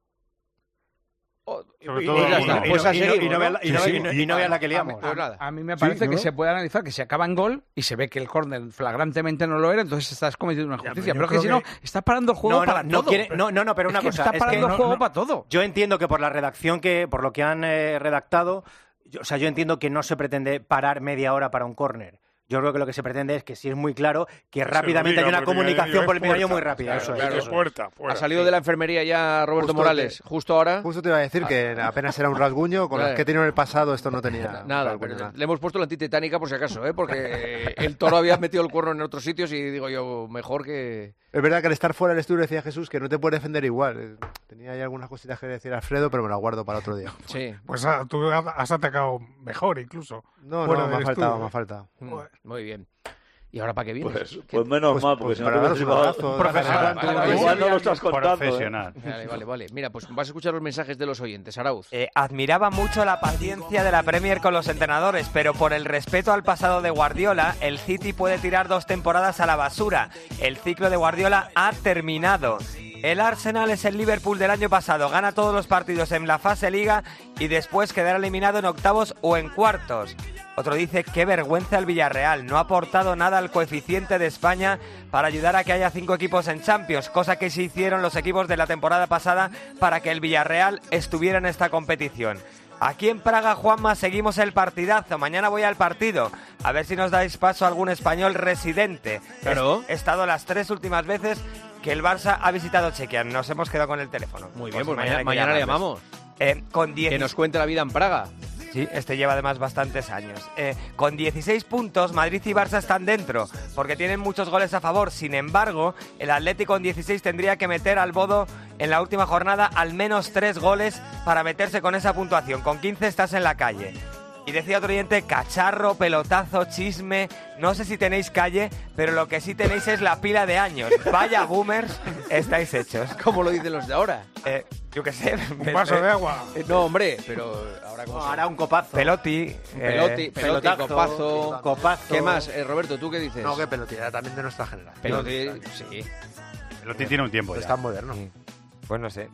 Sobre Y- todo y ya algunos. está. Pues Y no- así y no- seguimos, y no vea la- y no Sí, vea- sí. y no- y no vea la que liamos. Pues nada. A mí me Sí, parece ¿no? que se puede analizar que se acaba en gol y se ve que el córner flagrantemente no lo era, entonces estás cometiendo una Ya, injusticia. pero pero yo que si creo no, estás parando el juego No, no, para no todo. quiere- no, no, no, pero Es una que cosa, estás es parando que el juego no- para todo. Yo entiendo que por la redacción que, por lo que han eh, redactado, yo- o sea, yo entiendo que no se pretende parar media hora para un córner. Yo creo que lo que se pretende es que si es muy claro, que rápidamente diga, hay una porque comunicación es por el pinganillo puerta. muy rápida. Claro, eso es, claro, eso es. puerta, fuera. Ha salido de la enfermería ya Roberto Justo Morales, te- justo ahora. Justo te iba a decir que apenas era un rasguño, con Vale. las que he tenido en el pasado esto no tenía Nada, rasguño, pero nada. le hemos puesto la antitetánica por si acaso, ¿eh? Porque el toro había metido el cuerno en otros sitios y digo yo, mejor que... Es verdad que al estar fuera del estudio decía Jesús que no te puedes defender igual. Eh, Tenía ahí algunas cositas que decir Alfredo, pero me las guardo para otro día. Sí. Pues ah, tú has atacado mejor incluso. No, fuera no, me ha del faltado, estudio. me ha faltado. Mm, Muy bien. ¿Y ahora para qué vienes? Pues, ¿Qué- pues menos Pues- mal, porque pues si no para te daros un hubiese abrazo, llevado- Profesional. Vale, vale, Igual no vale. lo estás contando. ¿eh? Profesional. Vale, vale, vale. Mira, pues vas a escuchar los mensajes de los oyentes. Arauz. Eh, admiraba mucho la paciencia de la Premier con los entrenadores, pero por el respeto al pasado de Guardiola, el City puede tirar dos temporadas a la basura. El ciclo de Guardiola ha terminado. El Arsenal es el Liverpool del año pasado, gana todos los partidos en la fase Liga y después quedará eliminado en octavos o en cuartos. Otro dice, qué vergüenza el Villarreal, no ha aportado nada al coeficiente de España para ayudar a que haya cinco equipos en Champions, cosa que se hicieron los equipos de la temporada pasada para que el Villarreal estuviera en esta competición. Aquí en Praga, Juanma, seguimos el partidazo. Mañana voy al partido. A ver si nos dais paso a algún español residente. Claro. He estado las tres últimas veces que el Barça ha visitado Chequia. Nos hemos quedado con el teléfono. Muy bien, pues hay mañana, que mañana le llamarles. llamamos. Eh, con diez... Que nos cuente la vida en Praga. Sí, este lleva además bastantes años. Eh, con dieciséis puntos, Madrid y Barça están dentro, porque tienen muchos goles a favor. Sin embargo, el Atlético con dieciséis tendría que meter al Bodo en la última jornada al menos tres goles para meterse con esa puntuación. Con quince estás en la calle. Y decía otro oyente, cacharro, pelotazo, chisme... No sé si tenéis calle, pero lo que sí tenéis es la pila de años. Vaya boomers, estáis hechos. ¿Cómo lo dicen los de ahora? Eh, yo qué sé. Un vaso de agua. Eh, No, hombre, pero ahora como... Ahora un copazo. Peloti. eh, Peloti, peloti, pelotazo, copazo... copazo. ¿Qué más? Eh, Roberto, ¿tú qué dices? No, que pelotilla, también de nuestra generación. Peloti, sí. El Oti tiene un tiempo Es ya. tan moderno. Pues no sé.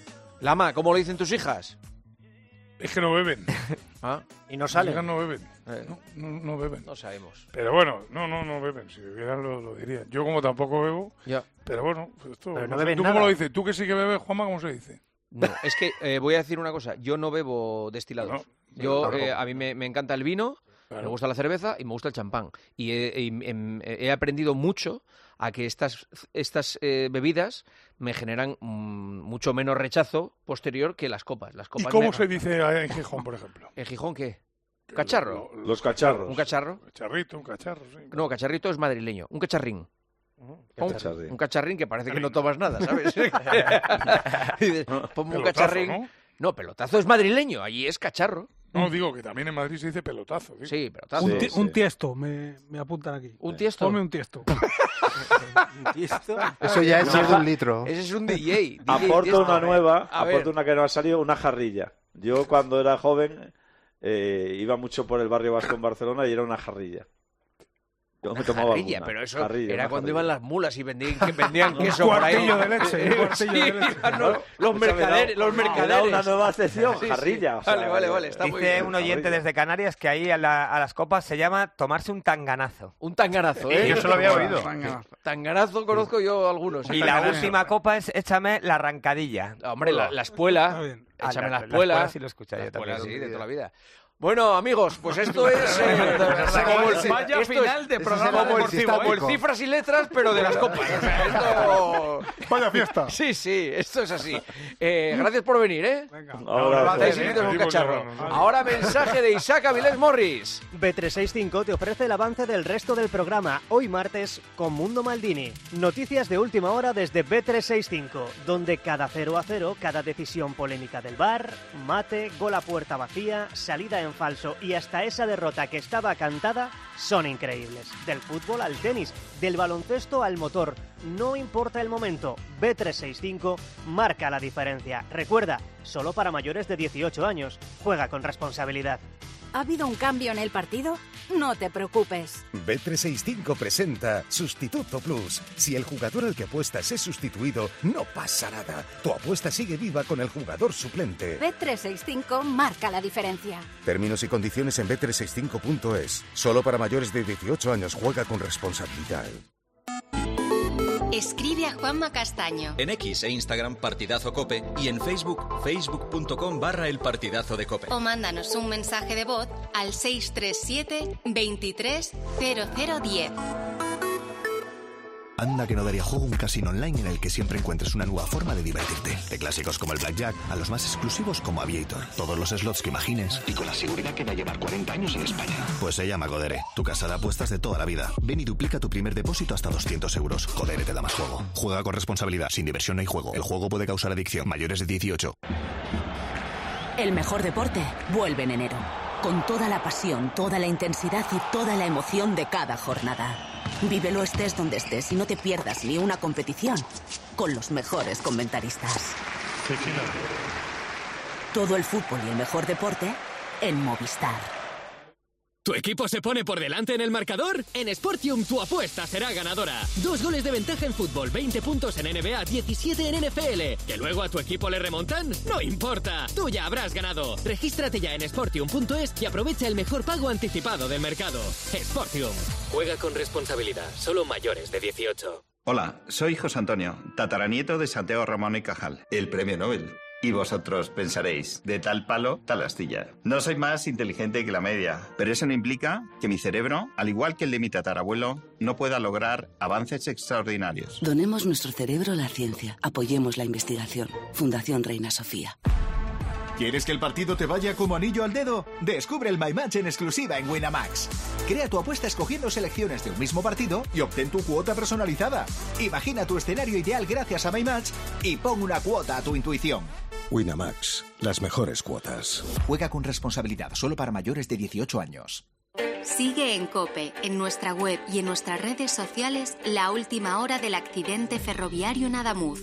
Lama, ¿cómo lo dicen tus hijas? Es que no beben. ¿Ah? Y no Mis salen. hijas no beben. Eh, No, no, no beben. no sabemos. Pero bueno, no, no, no beben. Si bebieran lo, lo dirían. Yo como tampoco bebo, Ya. pero bueno, pues esto... Pero no sé, beben ¿Tú nada. cómo lo dices? ¿Tú que sí que bebes, Juanma, cómo se dice? No, es que eh, voy a decir una cosa. Yo no bebo destilados. No, Yo, tampoco. eh, a mí me, me encanta el vino, Claro. me gusta la cerveza y me gusta el champán. Y he, y, em, he aprendido mucho a que estas, estas eh, bebidas me generan mm, mucho menos rechazo posterior que las copas. Las ¿Y copas cómo me- se dice en Gijón, por ejemplo? ¿En Gijón qué? ¿Cacharro? Lo- Los cacharros. ¿Un cacharro? Cacharrito, un cacharro, sí. No, cacharrito es madrileño. Un cacharrín. Un, un cacharrín que parece que no tomas nada, ¿sabes? Dices, ponme un cacharrín. ¿No? no, pelotazo es madrileño, allí es cacharro. No, digo que también en Madrid se dice pelotazo. ¿sí? Sí, pelotazo. Un, sí, ti- sí. un tiesto, me, me apuntan aquí. ¿Un tiesto? Ponme un tiesto. ¿Un tiesto? Eso ya es no, un litro. Ese es un D J. D J Aporto tiesto. una nueva, A ver. aporto una que no ha salido, una jarrilla. Yo cuando era joven eh, iba mucho por el barrio vasco en Barcelona y era una jarrilla. Yo me tomaba Jarrilla, alguna. pero eso Jarrilla, era una cuando jarrilla. iban las mulas y vendían, que vendían Un queso por ahí. cuartillo de leche, un cuartillo Sí, de leche. iban los, los mercaderes, los mercaderes. Era una nueva sección, Sí, sí. jarrilla. o sea, Vale, vale, vale, está muy Dice bien. un oyente Jarrilla. desde Canarias que ahí a, la- a las copas se llama tomarse un tanganazo. Un tanganazo, ¿eh? Yo se lo había oído. Tanganazo conozco yo algunos. Y la última copa es échame la arrancadilla. Hombre, la, la espuela. Está bien. Ah, Échame la- la la espuela. espuela sí lo he escuchado La yo también. espuela, sí, de toda la vida. Bueno, amigos, pues esto es eh, como el, Vaya esto final es- de es programa como el, deportivo, como el ¿eh? cifras y letras, pero de las copas. O sea, esto... Vaya fiesta. Sí, sí, esto es así. Eh, gracias por venir, ¿eh? Venga. Ahora, Estáis sí, invitados a un sí, cacharro. no, no, no. Ahora mensaje de Isaac Avilés Morris. B trescientos sesenta y cinco te ofrece el avance del resto del programa, hoy martes, con Mundo Maldini. Noticias de última hora desde B trescientos sesenta y cinco, donde cada cero a cero, cada decisión polémica del V A R, mate, gol a puerta vacía, salida en falso y hasta esa derrota que estaba cantada, son increíbles. Del fútbol al tenis, del baloncesto al motor, no importa el momento, B trescientos sesenta y cinco marca la diferencia. Recuerda, solo para mayores de dieciocho años, juega con responsabilidad. ¿Ha habido un cambio en el partido? No te preocupes. B trescientos sesenta y cinco presenta Sustituto Plus. Si el jugador al que apuestas es sustituido, no pasa nada. Tu apuesta sigue viva con el jugador suplente. B trescientos sesenta y cinco marca la diferencia. Términos y condiciones en B trescientos sesenta y cinco punto es. Solo para mayores de dieciocho años. Juega con responsabilidad. Escribe a Juanma Castaño. En X e Instagram Partidazo Cope y en Facebook facebook.com barra el partidazo de Cope. O mándanos un mensaje de voz al seis tres siete, veintitrés, cero cero diez. Anda que no daría juego un casino online en el que siempre encuentres una nueva forma de divertirte. De clásicos como el Blackjack a los más exclusivos como Aviator. Todos los slots que imagines y con la seguridad que va a llevar cuarenta años en España. Pues se llama Codere, tu casa de apuestas de toda la vida. Ven y duplica tu primer depósito hasta doscientos euros. Codere te da más juego. Juega con responsabilidad. Sin diversión no hay juego. El juego puede causar adicción. Mayores de dieciocho. El mejor deporte vuelve en enero. Con toda la pasión, toda la intensidad y toda la emoción de cada jornada. Vívelo estés donde estés y no te pierdas ni una competición con los mejores comentaristas. Todo el fútbol y el mejor deporte en Movistar. ¿Tu equipo se pone por delante en el marcador? En Sportium tu apuesta será ganadora. Dos goles de ventaja en fútbol, veinte puntos en N B A, diecisiete en N F L. ¿Que luego a tu equipo le remontan? No importa, tú ya habrás ganado. Regístrate ya en sportium punto es y aprovecha el mejor pago anticipado del mercado. Sportium. Juega con responsabilidad, solo mayores de dieciocho. Hola, soy José Antonio, tataranieto de Santiago Ramón y Cajal, el premio Nobel. Y vosotros pensaréis, de tal palo, tal astilla. No soy más inteligente que la media, pero eso no implica que mi cerebro, al igual que el de mi tatarabuelo, no pueda lograr avances extraordinarios. Donemos nuestro cerebro a la ciencia. Apoyemos la investigación. Fundación Reina Sofía. ¿Quieres que el partido te vaya como anillo al dedo? Descubre el My Match en exclusiva en Winamax. Crea tu apuesta escogiendo selecciones de un mismo partido y obtén tu cuota personalizada. Imagina tu escenario ideal gracias a My Match y pon una cuota a tu intuición. Winamax, las mejores cuotas. Juega con responsabilidad, solo para mayores de dieciocho años. Sigue en COPE, en nuestra web y en nuestras redes sociales, la última hora del accidente ferroviario en Adamuz.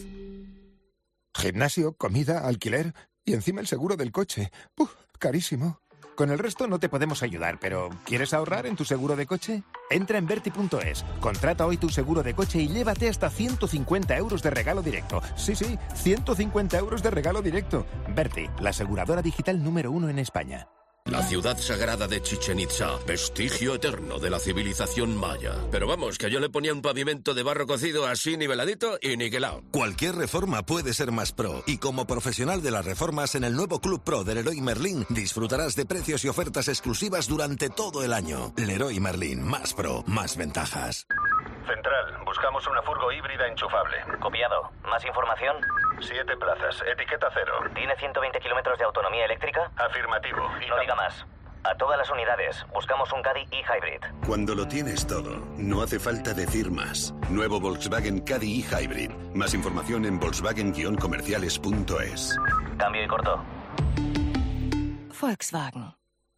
Gimnasio, comida, alquiler y encima el seguro del coche. ¡Uf! Carísimo. Con el resto no te podemos ayudar, pero ¿quieres ahorrar en tu seguro de coche? Entra en Verti punto es, contrata hoy tu seguro de coche y llévate hasta ciento cincuenta euros de regalo directo. Sí, sí, ciento cincuenta euros de regalo directo. Verti, la aseguradora digital número uno en España. La ciudad sagrada de Chichén Itzá, vestigio eterno de la civilización maya. Pero vamos, que yo le ponía un pavimento de barro cocido así niveladito y niquelado. Cualquier reforma puede ser más pro, y como profesional de las reformas en el nuevo Club Pro del Leroy Merlin disfrutarás de precios y ofertas exclusivas durante todo el año. Leroy Merlin, más pro, más ventajas. Central, buscamos una furgo híbrida enchufable. Copiado. ¿Más información? Siete plazas, etiqueta cero. ¿Tiene ciento veinte kilómetros de autonomía eléctrica? Afirmativo. No diga más. A todas las unidades, buscamos un Caddy e-Hybrid. Cuando lo tienes todo, no hace falta decir más. Nuevo Volkswagen Caddy e-Hybrid. Más información en volkswagen guion comerciales punto es. Cambio y corto. Volkswagen.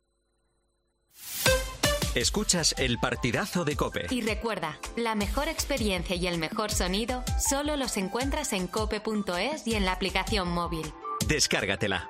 Escuchas el partidazo de COPE. Y recuerda, la mejor experiencia y el mejor sonido solo los encuentras en cope punto es y en la aplicación móvil. Descárgatela.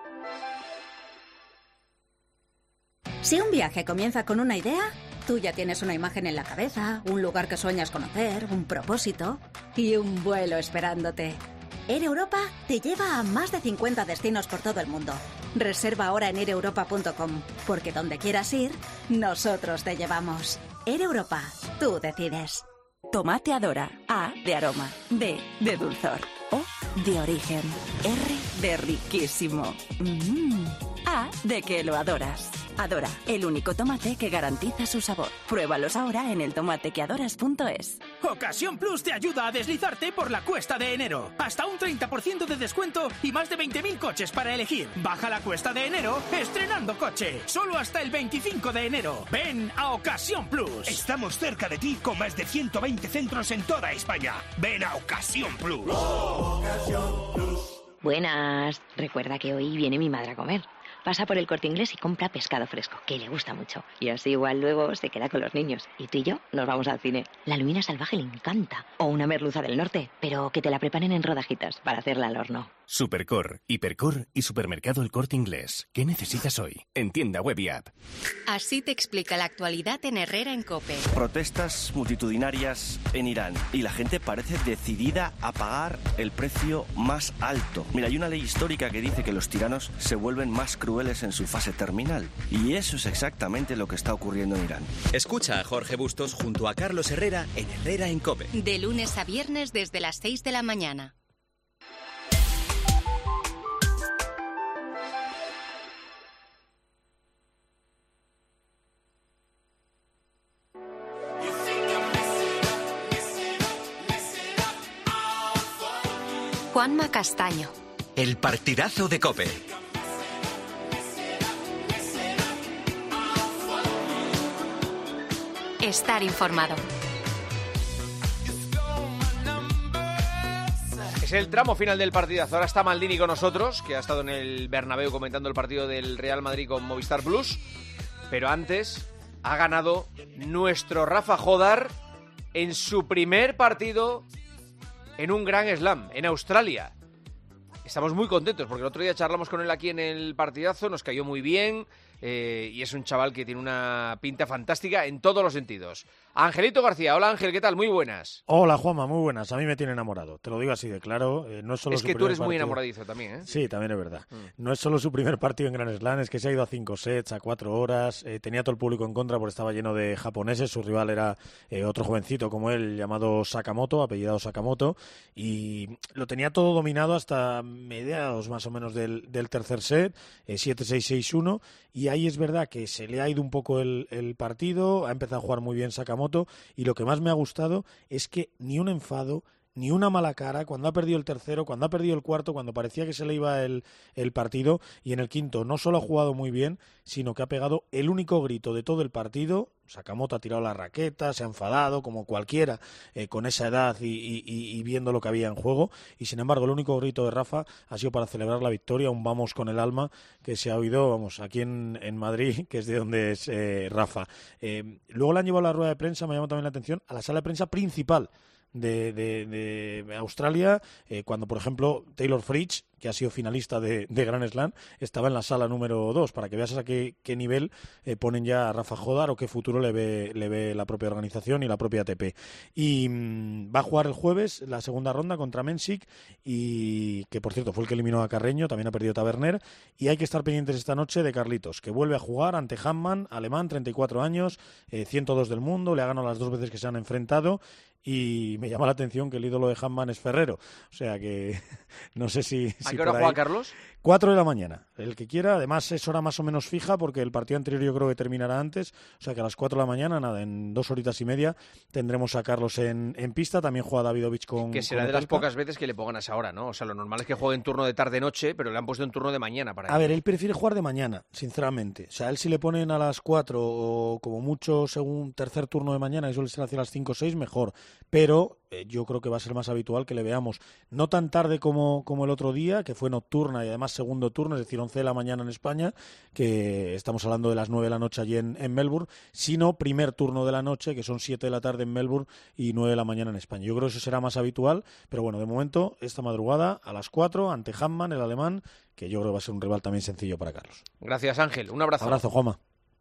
Si un viaje comienza con una idea, tú ya tienes una imagen en la cabeza, un lugar que sueñas conocer, un propósito y un vuelo esperándote. Air Europa te lleva a más de cincuenta destinos por todo el mundo. Reserva ahora en air europa punto com, porque donde quieras ir, nosotros te llevamos. Air Europa, tú decides. Tomate Adora. A de aroma. D de dulzor. O de origen. R de riquísimo. Mm. A de que lo adoras. Adora, el único tomate que garantiza su sabor. Pruébalos ahora en el tomate que adoras punto es. Ocasión Plus te ayuda a deslizarte por la cuesta de enero. Hasta un treinta por ciento de descuento y más de veinte mil coches para elegir. Baja la cuesta de enero estrenando coche. Solo hasta el veinticinco de enero. Ven a Ocasión Plus. Estamos cerca de ti con más de ciento veinte centros en toda España. Ven a Ocasión Plus. Oh, Ocasión Plus. Buenas. Recuerda que hoy viene mi madre a comer. Pasa por el Corte Inglés y compra pescado fresco, que le gusta mucho. Y así igual luego se queda con los niños. Y tú y yo nos vamos al cine. La lubina salvaje le encanta. O una merluza del norte, pero que te la preparen en rodajitas para hacerla al horno. Supercor, Hipercor y Supermercado El Corte Inglés. ¿Qué necesitas hoy? En tienda web y app. Así te explica la actualidad en Herrera en COPE. Protestas multitudinarias en Irán y la gente parece decidida a pagar el precio más alto. Mira, hay una ley histórica que dice que los tiranos se vuelven más crueles en su fase terminal. Y eso es exactamente lo que está ocurriendo en Irán. Escucha a Jorge Bustos junto a Carlos Herrera en Herrera en COPE. De lunes a viernes desde las seis de la mañana. Juanma Castaño. El partidazo de COPE. Estar informado. Es el tramo final del partidazo. Ahora está Maldini con nosotros, que ha estado en el Bernabéu comentando el partido del Real Madrid con Movistar Plus. Pero antes ha ganado nuestro Rafa Jodar en su primer partido en un Grand Slam, en Australia. Estamos muy contentos porque el otro día charlamos con él aquí en el partidazo, nos cayó muy bien eh, y es un chaval que tiene una pinta fantástica en todos los sentidos. Angelito García, hola Ángel, ¿qué tal? Muy buenas. Hola Juanma, muy buenas. A mí me tiene enamorado, te lo digo así de claro. Eh, no es solo es su que tú eres partido. muy enamoradizo también, ¿eh? Sí, también es verdad. Mm. No es solo su primer partido en Grand Slam, es que se ha ido a cinco sets, a cuatro horas, eh, tenía todo el público en contra porque estaba lleno de japoneses, su rival era eh, otro jovencito como él llamado Sakamoto, apellidado Sakamoto, y lo tenía todo dominado hasta mediados más o menos del, del tercer set, eh, siete seis seis uno, y ahí es verdad que se le ha ido un poco el, el partido, ha empezado a jugar muy bien Sakamoto, y lo que más me ha gustado es que ni un enfado, ni una mala cara, cuando ha perdido el tercero, cuando ha perdido el cuarto, cuando parecía que se le iba el, el partido, y en el quinto no solo ha jugado muy bien, sino que ha pegado el único grito de todo el partido. Sakamoto ha tirado la raqueta, se ha enfadado, como cualquiera, eh, con esa edad y, y, y viendo lo que había en juego, y sin embargo el único grito de Rafa ha sido para celebrar la victoria, un vamos con el alma que se ha oído, vamos, aquí en, en Madrid, que es de donde es eh, Rafa. Eh, luego le han llevado a la rueda de prensa, me llama también la atención, a la sala de prensa principal De, de, de Australia, eh, cuando por ejemplo Taylor Fritz, que ha sido finalista de, de Grand Slam, estaba en la sala número dos, para que veas a qué, qué nivel eh, ponen ya a Rafa Jodar o qué futuro le ve, le ve la propia organización y la propia A T P. Y mmm, va a jugar el jueves la segunda ronda contra Mensik, y que por cierto fue el que eliminó a Carreño, también ha perdido Taverner, y hay que estar pendientes esta noche de Carlitos, que vuelve a jugar ante Hanman, alemán, treinta y cuatro años, eh, ciento dos del mundo, le ha ganado las dos veces que se han enfrentado, y me llama la atención que el ídolo de Handman es Ferrero. O sea que no sé si... ¿A si qué hora por juega ahí... Carlos? Cuatro de la mañana, el que quiera. Además es hora más o menos fija porque el partido anterior yo creo que terminará antes. O sea que a las cuatro de la mañana, nada, en dos horitas y media tendremos a Carlos en, en pista. También juega Davidovich con... Que será con de las Opelka. pocas veces que le pongan a esa hora, ¿no? O sea, lo normal es que juegue en turno de tarde-noche, pero le han puesto en turno de mañana para él. A ver, él prefiere jugar de mañana, sinceramente. O sea, él si le ponen a las cuatro o como mucho según tercer turno de mañana, que suele ser hacia las cinco o seis, mejor. Pero eh, yo creo que va a ser más habitual que le veamos no tan tarde como, como el otro día, que fue nocturna y además segundo turno, es decir, once de la mañana en España, que estamos hablando de las nueve de la noche allí en, en Melbourne, sino primer turno de la noche, que son siete de la tarde en Melbourne y nueve de la mañana en España. Yo creo que eso será más habitual, pero bueno, de momento, esta madrugada a las cuatro, ante Handman, el alemán, que yo creo que va a ser un rival también sencillo para Carlos. Gracias, Ángel. Un abrazo. Abrazo, Juanma.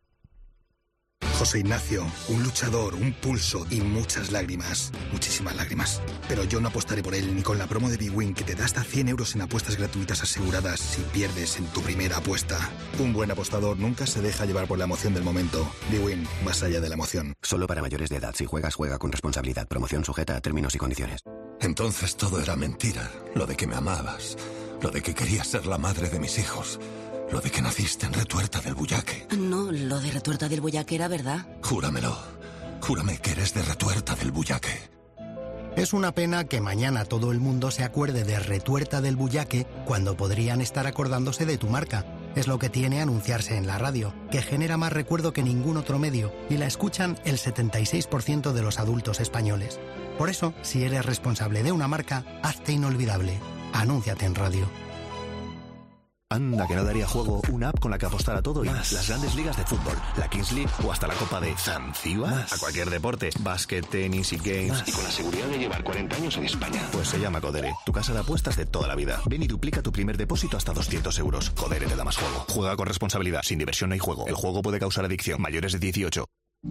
José Ignacio, un luchador, un pulso y muchas lágrimas. Muchísimas lágrimas. Pero yo no apostaré por él ni con la promo de BWin que te da hasta cien euros en apuestas gratuitas aseguradas si pierdes en tu primera apuesta. Un buen apostador nunca se deja llevar por la emoción del momento. BWin, más allá de la emoción. Solo para mayores de edad. Si juegas, juega con responsabilidad. Promoción sujeta a términos y condiciones. Entonces todo era mentira. Lo de que me amabas. Lo de que querías ser la madre de mis hijos. Lo de que naciste en Retuerta del Bullaque. No, lo de Retuerta del Bullaque era verdad. Júramelo. Júrame que eres de Retuerta del Bullaque. Es una pena que mañana todo el mundo se acuerde de Retuerta del Bullaque cuando podrían estar acordándose de tu marca. Es lo que tiene anunciarse en la radio, que genera más recuerdo que ningún otro medio y la escuchan el setenta y seis por ciento de los adultos españoles. Por eso, si eres responsable de una marca, hazte inolvidable. Anúnciate en radio. Anda, que no daría juego una app con la que apostar a todo y más. Las grandes ligas de fútbol, la Kings League o hasta la Copa de Zanzíbar. A cualquier deporte, básquet, tenis y games. Más. Y con la seguridad de llevar cuarenta años en España. Pues se llama Codere, tu casa de apuestas de toda la vida. Ven y duplica tu primer depósito hasta doscientos euros. Codere te da más juego. Juega con responsabilidad, sin diversión no hay juego. El juego puede causar adicción. Mayores de dieciocho.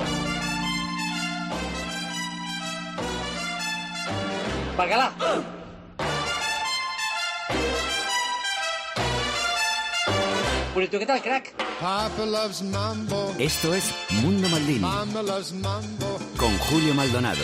¡Párgala! Purito, ¿qué tal, crack? Esto es Mundo Maldini con Julio Maldonado.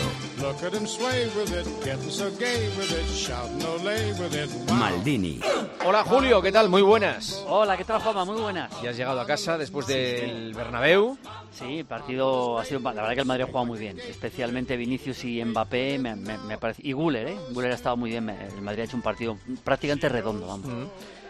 Maldini. Hola, Julio, ¿qué tal? Muy buenas. Hola, ¿qué tal, Juanma? Muy buenas. Ya has llegado a casa después del Bernabéu. Sí, el partido ha sido... La verdad que el Madrid ha jugado muy bien. Especialmente Vinicius y Mbappé, me, me, me parece... Y Güler, ¿eh? Güler ha estado muy bien. El Madrid ha hecho un partido prácticamente redondo, vamos. Mm.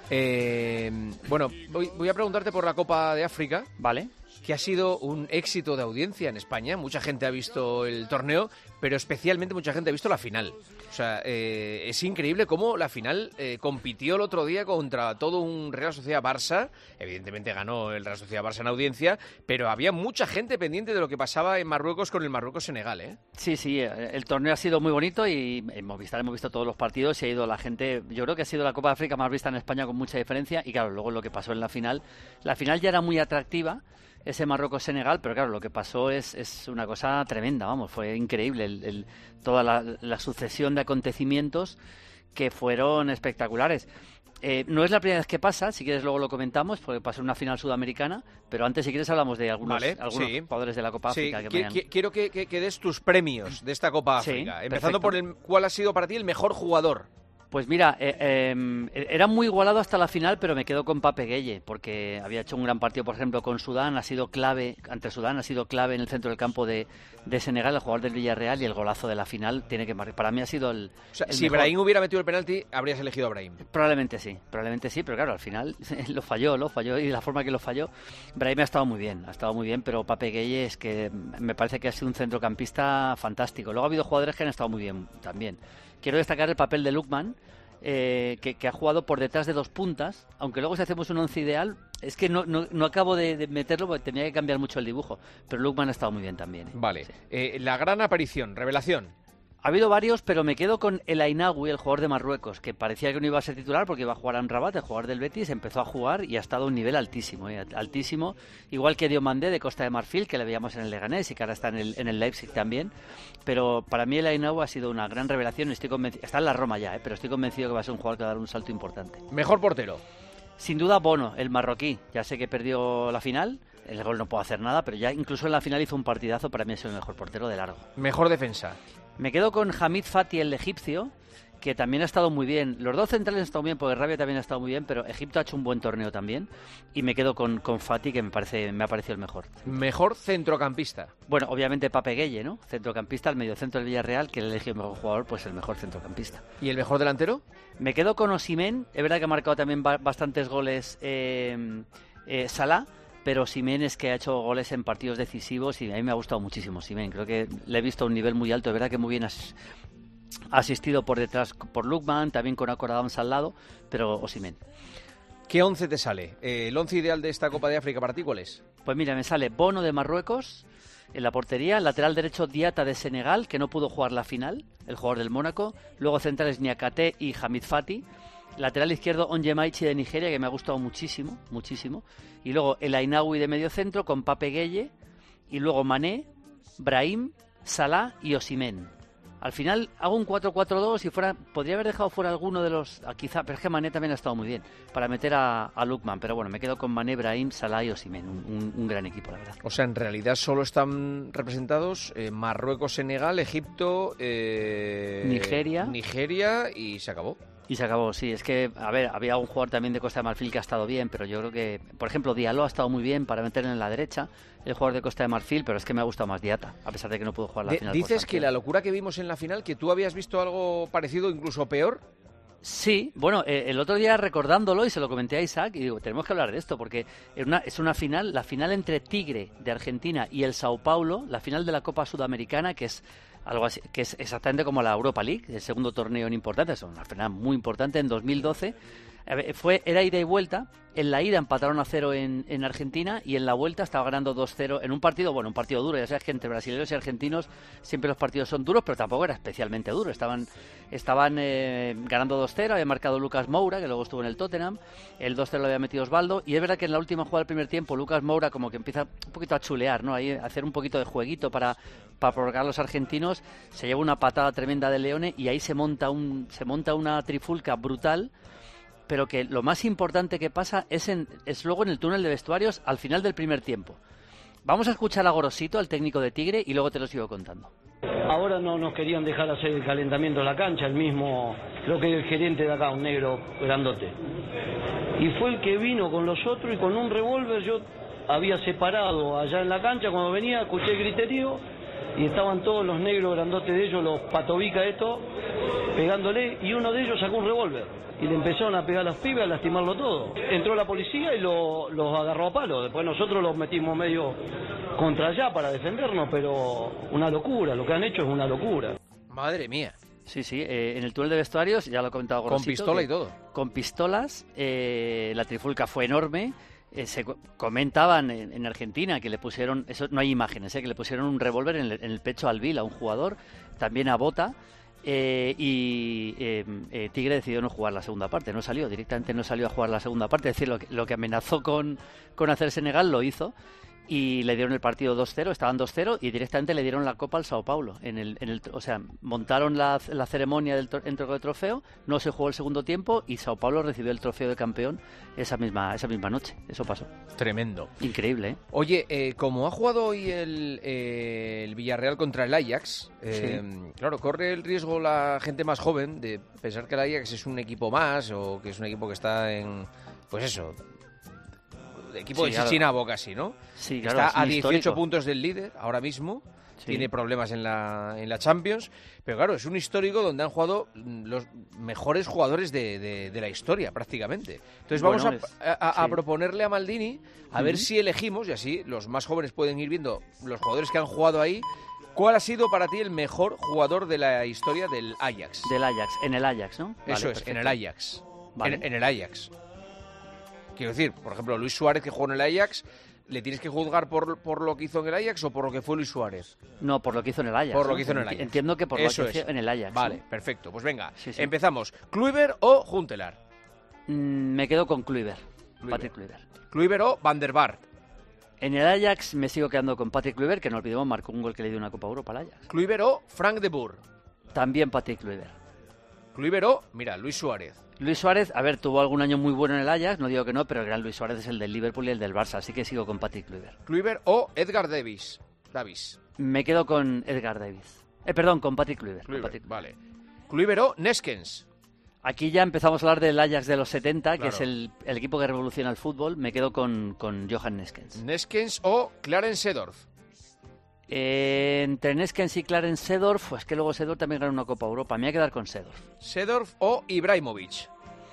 Eh, bueno, voy, voy a preguntarte por la Copa de África. Vale. Que ha sido un éxito de audiencia en España. Mucha gente ha visto el torneo, pero especialmente mucha gente ha visto la final. O sea, eh, es increíble cómo la final eh, compitió el otro día contra todo un Real Sociedad-Barça. Evidentemente ganó el Real Sociedad-Barça en audiencia, pero había mucha gente pendiente de lo que pasaba en Marruecos con el Marruecos-Senegal, ¿eh? Sí, sí, el torneo ha sido muy bonito y en Movistar hemos visto todos los partidos y ha ido la gente... Yo creo que ha sido la Copa de África más vista en España con mucha diferencia y claro, luego lo que pasó en la final. La final ya era muy atractiva, ese Marruecos-Senegal, pero claro, lo que pasó es, es una cosa tremenda, vamos, fue increíble el, el, toda la, la sucesión de acontecimientos que fueron espectaculares. Eh, no es la primera vez que pasa, si quieres luego lo comentamos, porque pasó una final sudamericana, pero antes si quieres hablamos de algunos, vale, algunos sí. jugadores de la Copa sí, África. Que qu- qu- quiero que, que, que des tus premios de esta Copa África, sí, empezando perfecto. por el cuál ha sido para ti el mejor jugador. Pues mira, eh, eh, era muy igualado hasta la final, pero me quedo con Pape Gueye, porque había hecho un gran partido, por ejemplo, con Sudán, ha sido clave, ante Sudán, ha sido clave en el centro del campo de, de Senegal, el jugador del Villarreal, y el golazo de la final tiene que marcar. Para mí ha sido el, o sea, el si mejor. Brahim hubiera metido el penalti, habrías elegido a Brahim. Probablemente sí, probablemente sí, pero claro, al final lo falló, lo falló, y de la forma que lo falló, Brahim ha estado muy bien, ha estado muy bien, pero Pape Gueye es que me parece que ha sido un centrocampista fantástico. Luego ha habido jugadores que han estado muy bien también. Quiero destacar el papel de Lookman, Eh, que, que ha jugado por detrás de dos puntas, aunque luego si hacemos un once ideal, es que no, no, no acabo de, de meterlo porque tenía que cambiar mucho el dibujo, pero Lookman ha estado muy bien también. ¿eh? Vale, sí. eh, la gran aparición, revelación. Ha habido varios, pero me quedo con el Ainaoui, el jugador de Marruecos, que parecía que no iba a ser titular porque iba a jugar a Rabat, el jugador del Betis, empezó a jugar y ha estado a un nivel altísimo, ¿eh? altísimo, igual que Diomandé de Costa de Marfil, que le veíamos en el Leganés y que ahora está en el, en el Leipzig también, pero para mí el Ainaoui ha sido una gran revelación, estoy convencido, está en la Roma ya, ¿eh? pero estoy convencido que va a ser un jugador que va a dar un salto importante. Mejor portero. Sin duda Bono, el marroquí, ya sé que perdió la final, el gol no puedo hacer nada, pero ya incluso en la final hizo un partidazo, para mí es el mejor portero de largo. Mejor defensa. Me quedo con Hamid Fati, el egipcio, que también ha estado muy bien. Los dos centrales han estado muy bien, porque Rabia también ha estado muy bien, pero Egipto ha hecho un buen torneo también. Y me quedo con, con Fati, que me parece me ha parecido el mejor. Mejor centrocampista. Bueno, obviamente Pape Gueye, ¿no? Centrocampista, el mediocentro del Villarreal, que le elegido el mejor jugador, pues el mejor centrocampista. ¿Y el mejor delantero? Me quedo con Osimhen. Es verdad que ha marcado también ba- bastantes goles eh, eh, Salah, pero Osimhen es que ha hecho goles en partidos decisivos y a mí me ha gustado muchísimo Osimhen. Creo que le he visto a un nivel muy alto. Es verdad que muy bien as- asistido por detrás por Lookman, también con Akor Adams al lado, pero Osimhen. ¿Qué once te sale? Eh, ¿El once ideal de esta Copa de África para ti cuál es? Pues mira, me sale Bono de Marruecos en la portería, lateral derecho Diata de Senegal, que no pudo jugar la final, el jugador del Mónaco, luego centrales Niakate y Hamid Fati, lateral izquierdo Onyemaichi de Nigeria, que me ha gustado muchísimo, muchísimo, y luego el Ainaoui de medio centro con Pape Gueye, y luego Mané, Brahim, Salah y Osimhen. Al final hago un cuatro cuatro dos y fuera, podría haber dejado fuera alguno de los, quizá, pero es que Mané también ha estado muy bien, para meter a, a Lookman, pero bueno, me quedo con Mané, Brahim, Salah y Osimhen, un, un, un gran equipo, la verdad. O sea, en realidad solo están representados eh, Marruecos, Senegal, Egipto, eh, Nigeria. Nigeria y se acabó. Y se acabó, sí. Es que, a ver, había un jugador también de Costa de Marfil que ha estado bien, pero yo creo que, por ejemplo, Diallo ha estado muy bien para meter en la derecha, el jugador de Costa de Marfil, pero es que me ha gustado más Diata, a pesar de que no pudo jugar la de, final. Dices que la locura que vimos en la final, que tú habías visto algo parecido, incluso peor. Sí, bueno, eh, el otro día recordándolo y se lo comenté a Isaac y digo, tenemos que hablar de esto porque es una, es una final, la final entre Tigre de Argentina y el Sao Paulo, la final de la Copa Sudamericana, que es algo así, que es exactamente como la Europa League, el segundo torneo en importante, es una final muy importante en dos mil doce. Fue, era ida y vuelta. En la ida empataron a cero en, en Argentina y en la vuelta estaba ganando dos cero en un partido, bueno, un partido duro. Ya sabes que entre brasileños y argentinos siempre los partidos son duros, pero tampoco era especialmente duro. Estaban estaban eh, ganando dos cero, había marcado Lucas Moura, que luego estuvo en el Tottenham. El dos cero lo había metido Osvaldo. Y es verdad que en la última jugada del primer tiempo, Lucas Moura como que empieza un poquito a chulear, ¿no? Ahí a hacer un poquito de jueguito para, para provocar a los argentinos. Se lleva una patada tremenda de Leone y ahí se monta un se monta una trifulca brutal. Pero que lo más importante que pasa es, en, es luego en el túnel de vestuarios al final del primer tiempo. Vamos a escuchar a Gorosito, al técnico de Tigre, y luego te lo sigo contando. Ahora no nos querían dejar hacer el calentamiento en la cancha, el mismo, creo que el gerente de acá, un negro grandote. Y fue el que vino con los otros y con un revólver yo había separado allá en la cancha, cuando venía escuché el griterío y estaban todos los negros grandotes de ellos, los patobicas estos, pegándole, y uno de ellos sacó un revólver. Y le empezaron a pegar a las pibas, a lastimarlo todo. Entró la policía y lo, los agarró a palo. Después nosotros los metimos medio contra allá para defendernos, pero una locura. Lo que han hecho es una locura. Madre mía. Sí, sí, eh, en el túnel de vestuarios, ya lo he comentado Gorosito, con pistola que, y todo. Con pistolas, eh, la trifulca fue enorme. Eh, se comentaban en, en Argentina que le pusieron, eso no hay imágenes, eh, que le pusieron un revólver en, en el pecho al Vil, a un jugador, también a Bota. Eh, y eh, eh, Tigre decidió no jugar la segunda parte, no salió, directamente no salió a jugar la segunda parte, es decir, lo que, lo que amenazó con, con hacer Senegal lo hizo y le dieron el partido dos cero, estaban dos cero y directamente le dieron la copa al Sao Paulo, en el, en el, o sea, montaron la, la ceremonia del entrega de trofeo, no se jugó el segundo tiempo y Sao Paulo recibió el trofeo de campeón esa misma, esa misma noche, eso pasó. Tremendo. Increíble, ¿eh? Oye, eh, como ha jugado hoy el, eh, el Villarreal contra el Ajax, eh, sí. Claro, corre el riesgo la gente más joven de pensar que el Ajax es un equipo más o que es un equipo que está en, pues eso, equipo sí, de Chichinabo claro. casi, ¿no? Sí, claro, está a dieciocho histórico. puntos del líder ahora mismo. Sí. Sí. Tiene problemas en la, en la Champions, pero claro, es un histórico donde han jugado los mejores jugadores de, de, de la historia, prácticamente. Entonces vamos bueno, a, a, a, sí. a proponerle a Maldini a uh-huh. ver si elegimos, y así los más jóvenes pueden ir viendo los jugadores que han jugado ahí. ¿Cuál ha sido para ti el mejor jugador de la historia del Ajax? Del Ajax, en el Ajax, ¿no? Eso vale, es, perfecto. en el Ajax. Vale. En, en el Ajax. Quiero decir, por ejemplo, Luis Suárez, que jugó en el Ajax, ¿le tienes que juzgar por, por lo que hizo en el Ajax o por lo que fue Luis Suárez? No, por lo que hizo en el Ajax. Por lo ¿no? que hizo en el Ajax. Entiendo que por Eso lo que es. hizo en el Ajax. Vale, ¿no? perfecto. Pues venga, sí, sí. empezamos. ¿Kluivert o Huntelaar? Mm, me quedo con Kluivert. Patrick Kluivert. ¿Kluivert o Van der Vaart? En el Ajax me sigo quedando con Patrick Kluivert, que no olvidemos, marcó un gol que le dio una Copa Europa al Ajax. ¿Kluivert o Frank de Boer? También Patrick Kluivert. ¿Kluivert o, mira, Luis Suárez? Luis Suárez, a ver, tuvo algún año muy bueno en el Ajax, no digo que no, pero el gran Luis Suárez es el del Liverpool y el del Barça, así que sigo con Patrick Kluivert. ¿Kluivert o Edgar Davis? Davis. Me quedo con Edgar Davis. Eh, perdón, con Patrick Kluivert. Kluivert, con Patrick. Vale. Kluivert o Neskens. Aquí ya empezamos a hablar del Ajax de los setenta, Claro. que es el, el equipo que revoluciona el fútbol. Me quedo con, con Johan Neskens. Neskens o Clarence Seedorf. Eh, entre Neskens y Clarence Seedorf, pues que luego Seedorf también ganó una Copa Europa. Me voy a quedar con Seedorf. Seedorf o Ibrahimovic.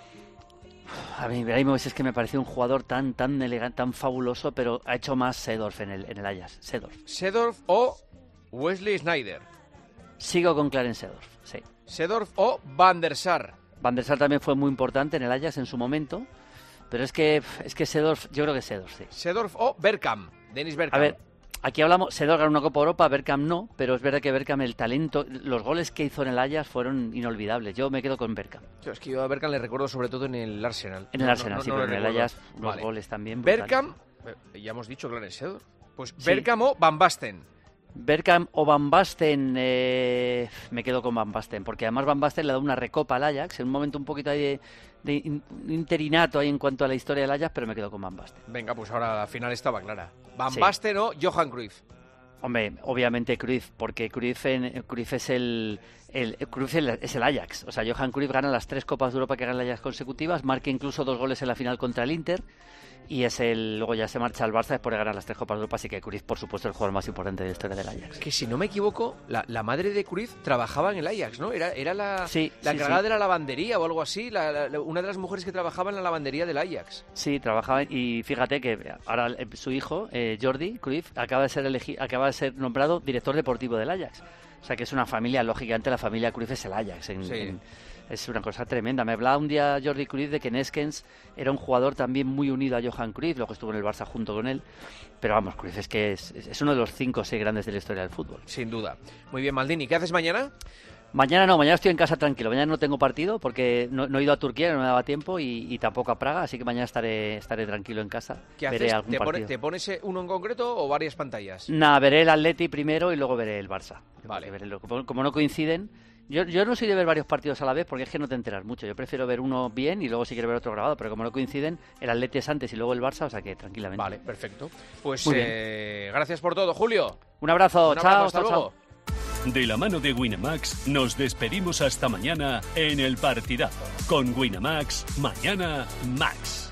A mí Ibrahimovic es que me pareció un jugador tan tan elegante, tan fabuloso, pero ha hecho más Seedorf en el, en el Ajax. Seedorf. Seedorf o Wesley Sneijder. Sigo con Clarence Seedorf, sí. Seedorf o Van der Sar. Van der Sar también fue muy importante en el Ajax en su momento, pero es que es que Seedorf, yo creo que Seedorf, sí. Seedorf o Bergkamp. Dennis Bergkamp. A ver, aquí hablamos, Seedorf ganó una Copa Europa, Bergkamp no, pero es verdad que Bergkamp, el talento, los goles que hizo en el Ajax fueron inolvidables. Yo me quedo con Bergkamp. Yo, es que yo a Bergkamp le recuerdo sobre todo en el Arsenal. En el No, Arsenal, no, no, sí, no pero lo en el recuerdo. Ajax los Vale. goles también brutales. Bergkamp, eh, ya hemos dicho Clarence Seedorf. Pues Sí. Bergkamp o Van Basten. Bergkamp o Van Basten, eh, me quedo con Van Basten, porque además Van Basten le da una recopa al Ajax, en un momento un poquito ahí de, de in- interinato ahí en cuanto a la historia del Ajax, pero me quedo con Van Basten. Venga, pues ahora la final estaba clara. Van Sí. Basten o Johan Cruyff. Hombre, obviamente Cruyff, porque Cruyff, en, Cruyff es el, el Cruyff es el Ajax. O sea, Johan Cruyff gana las tres Copas de Europa que gana el Ajax consecutivas, marca incluso dos goles en la final contra el Inter, y es el luego ya se marcha al Barça después de ganar las tres Copas de Europa, así que Cruyff, por supuesto, es el jugador más importante de la historia del Ajax. Que si no me equivoco, la, la madre de Cruyff trabajaba en el Ajax, ¿no? Era, era la, Sí, la sí, encargada sí. de la lavandería o algo así, la- la- una de las mujeres que trabajaba en la lavandería del Ajax. Sí, trabajaba y fíjate que ahora eh, su hijo, eh, Jordi Cruyff, acaba de ser elegi- acaba de ser nombrado director deportivo del Ajax. O sea que es una familia, lógicamente la familia Cruyff es el Ajax. En, Sí. en- es una cosa tremenda. Me hablaba un día Jordi Cruyff de que Neskens era un jugador también muy unido a Johan Cruyff, luego estuvo en el Barça junto con él. Pero vamos, Cruyff es que es, es- es uno de los cinco o seis grandes de la historia del fútbol. Sin duda. Muy bien, Maldini. ¿Qué haces mañana? Mañana no, mañana estoy en casa tranquilo. Mañana no tengo partido porque no, no he ido a Turquía, no me daba tiempo y, y tampoco a Praga, así que mañana estaré, estaré tranquilo en casa. ¿Qué Veré haces? algún ¿Te, pone- partido. ¿Te pones eh, uno en concreto o varias pantallas? Nah, veré el Atleti primero y luego veré el Barça. Vale. Veré lo- como, como no coinciden, yo, yo no soy de ver varios partidos a la vez porque es que no te enteras mucho. Yo prefiero ver uno bien y luego si quiero ver otro grabado, pero como no coinciden, el Atleti es antes y luego el Barça, o sea que tranquilamente. Vale, perfecto. Pues Muy bien. eh, gracias por todo, Julio. Un abrazo, Un chao, abrazo, hasta chao, luego. De la mano de Winamax nos despedimos hasta mañana en el partidazo. Con Winamax, mañana Max.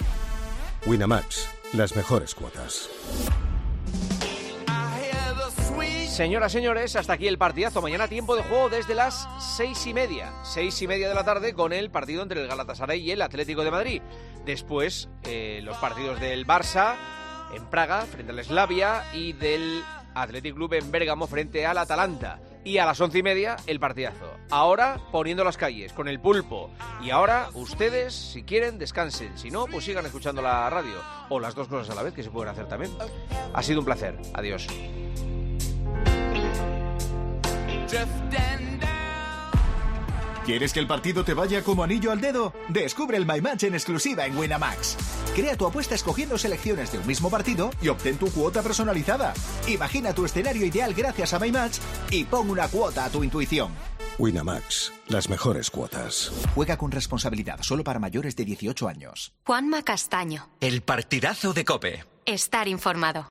Winamax, las mejores cuotas. Señoras, señores, hasta aquí el partidazo. Mañana tiempo de juego desde las seis y media. Seis y media de la tarde con el partido entre el Galatasaray y el Atlético de Madrid. Después, eh, los partidos del Barça en Praga frente al Slavia y del Athletic Club en Bérgamo frente al Atalanta. Y a las once y media el partidazo. Ahora poniendo las calles con el pulpo. Y ahora ustedes, si quieren, descansen. Si no, pues sigan escuchando la radio. O las dos cosas a la vez, que se pueden hacer también. Ha sido un placer. Adiós. ¿Quieres que el partido te vaya como anillo al dedo? Descubre el My Match en exclusiva en Winamax. Crea tu apuesta escogiendo selecciones de un mismo partido y obtén tu cuota personalizada. Imagina tu escenario ideal gracias a My Match y pon una cuota a tu intuición. Winamax, las mejores cuotas. Juega con responsabilidad solo para mayores de dieciocho años. Juanma Castaño. El partidazo de COPE. Estar informado.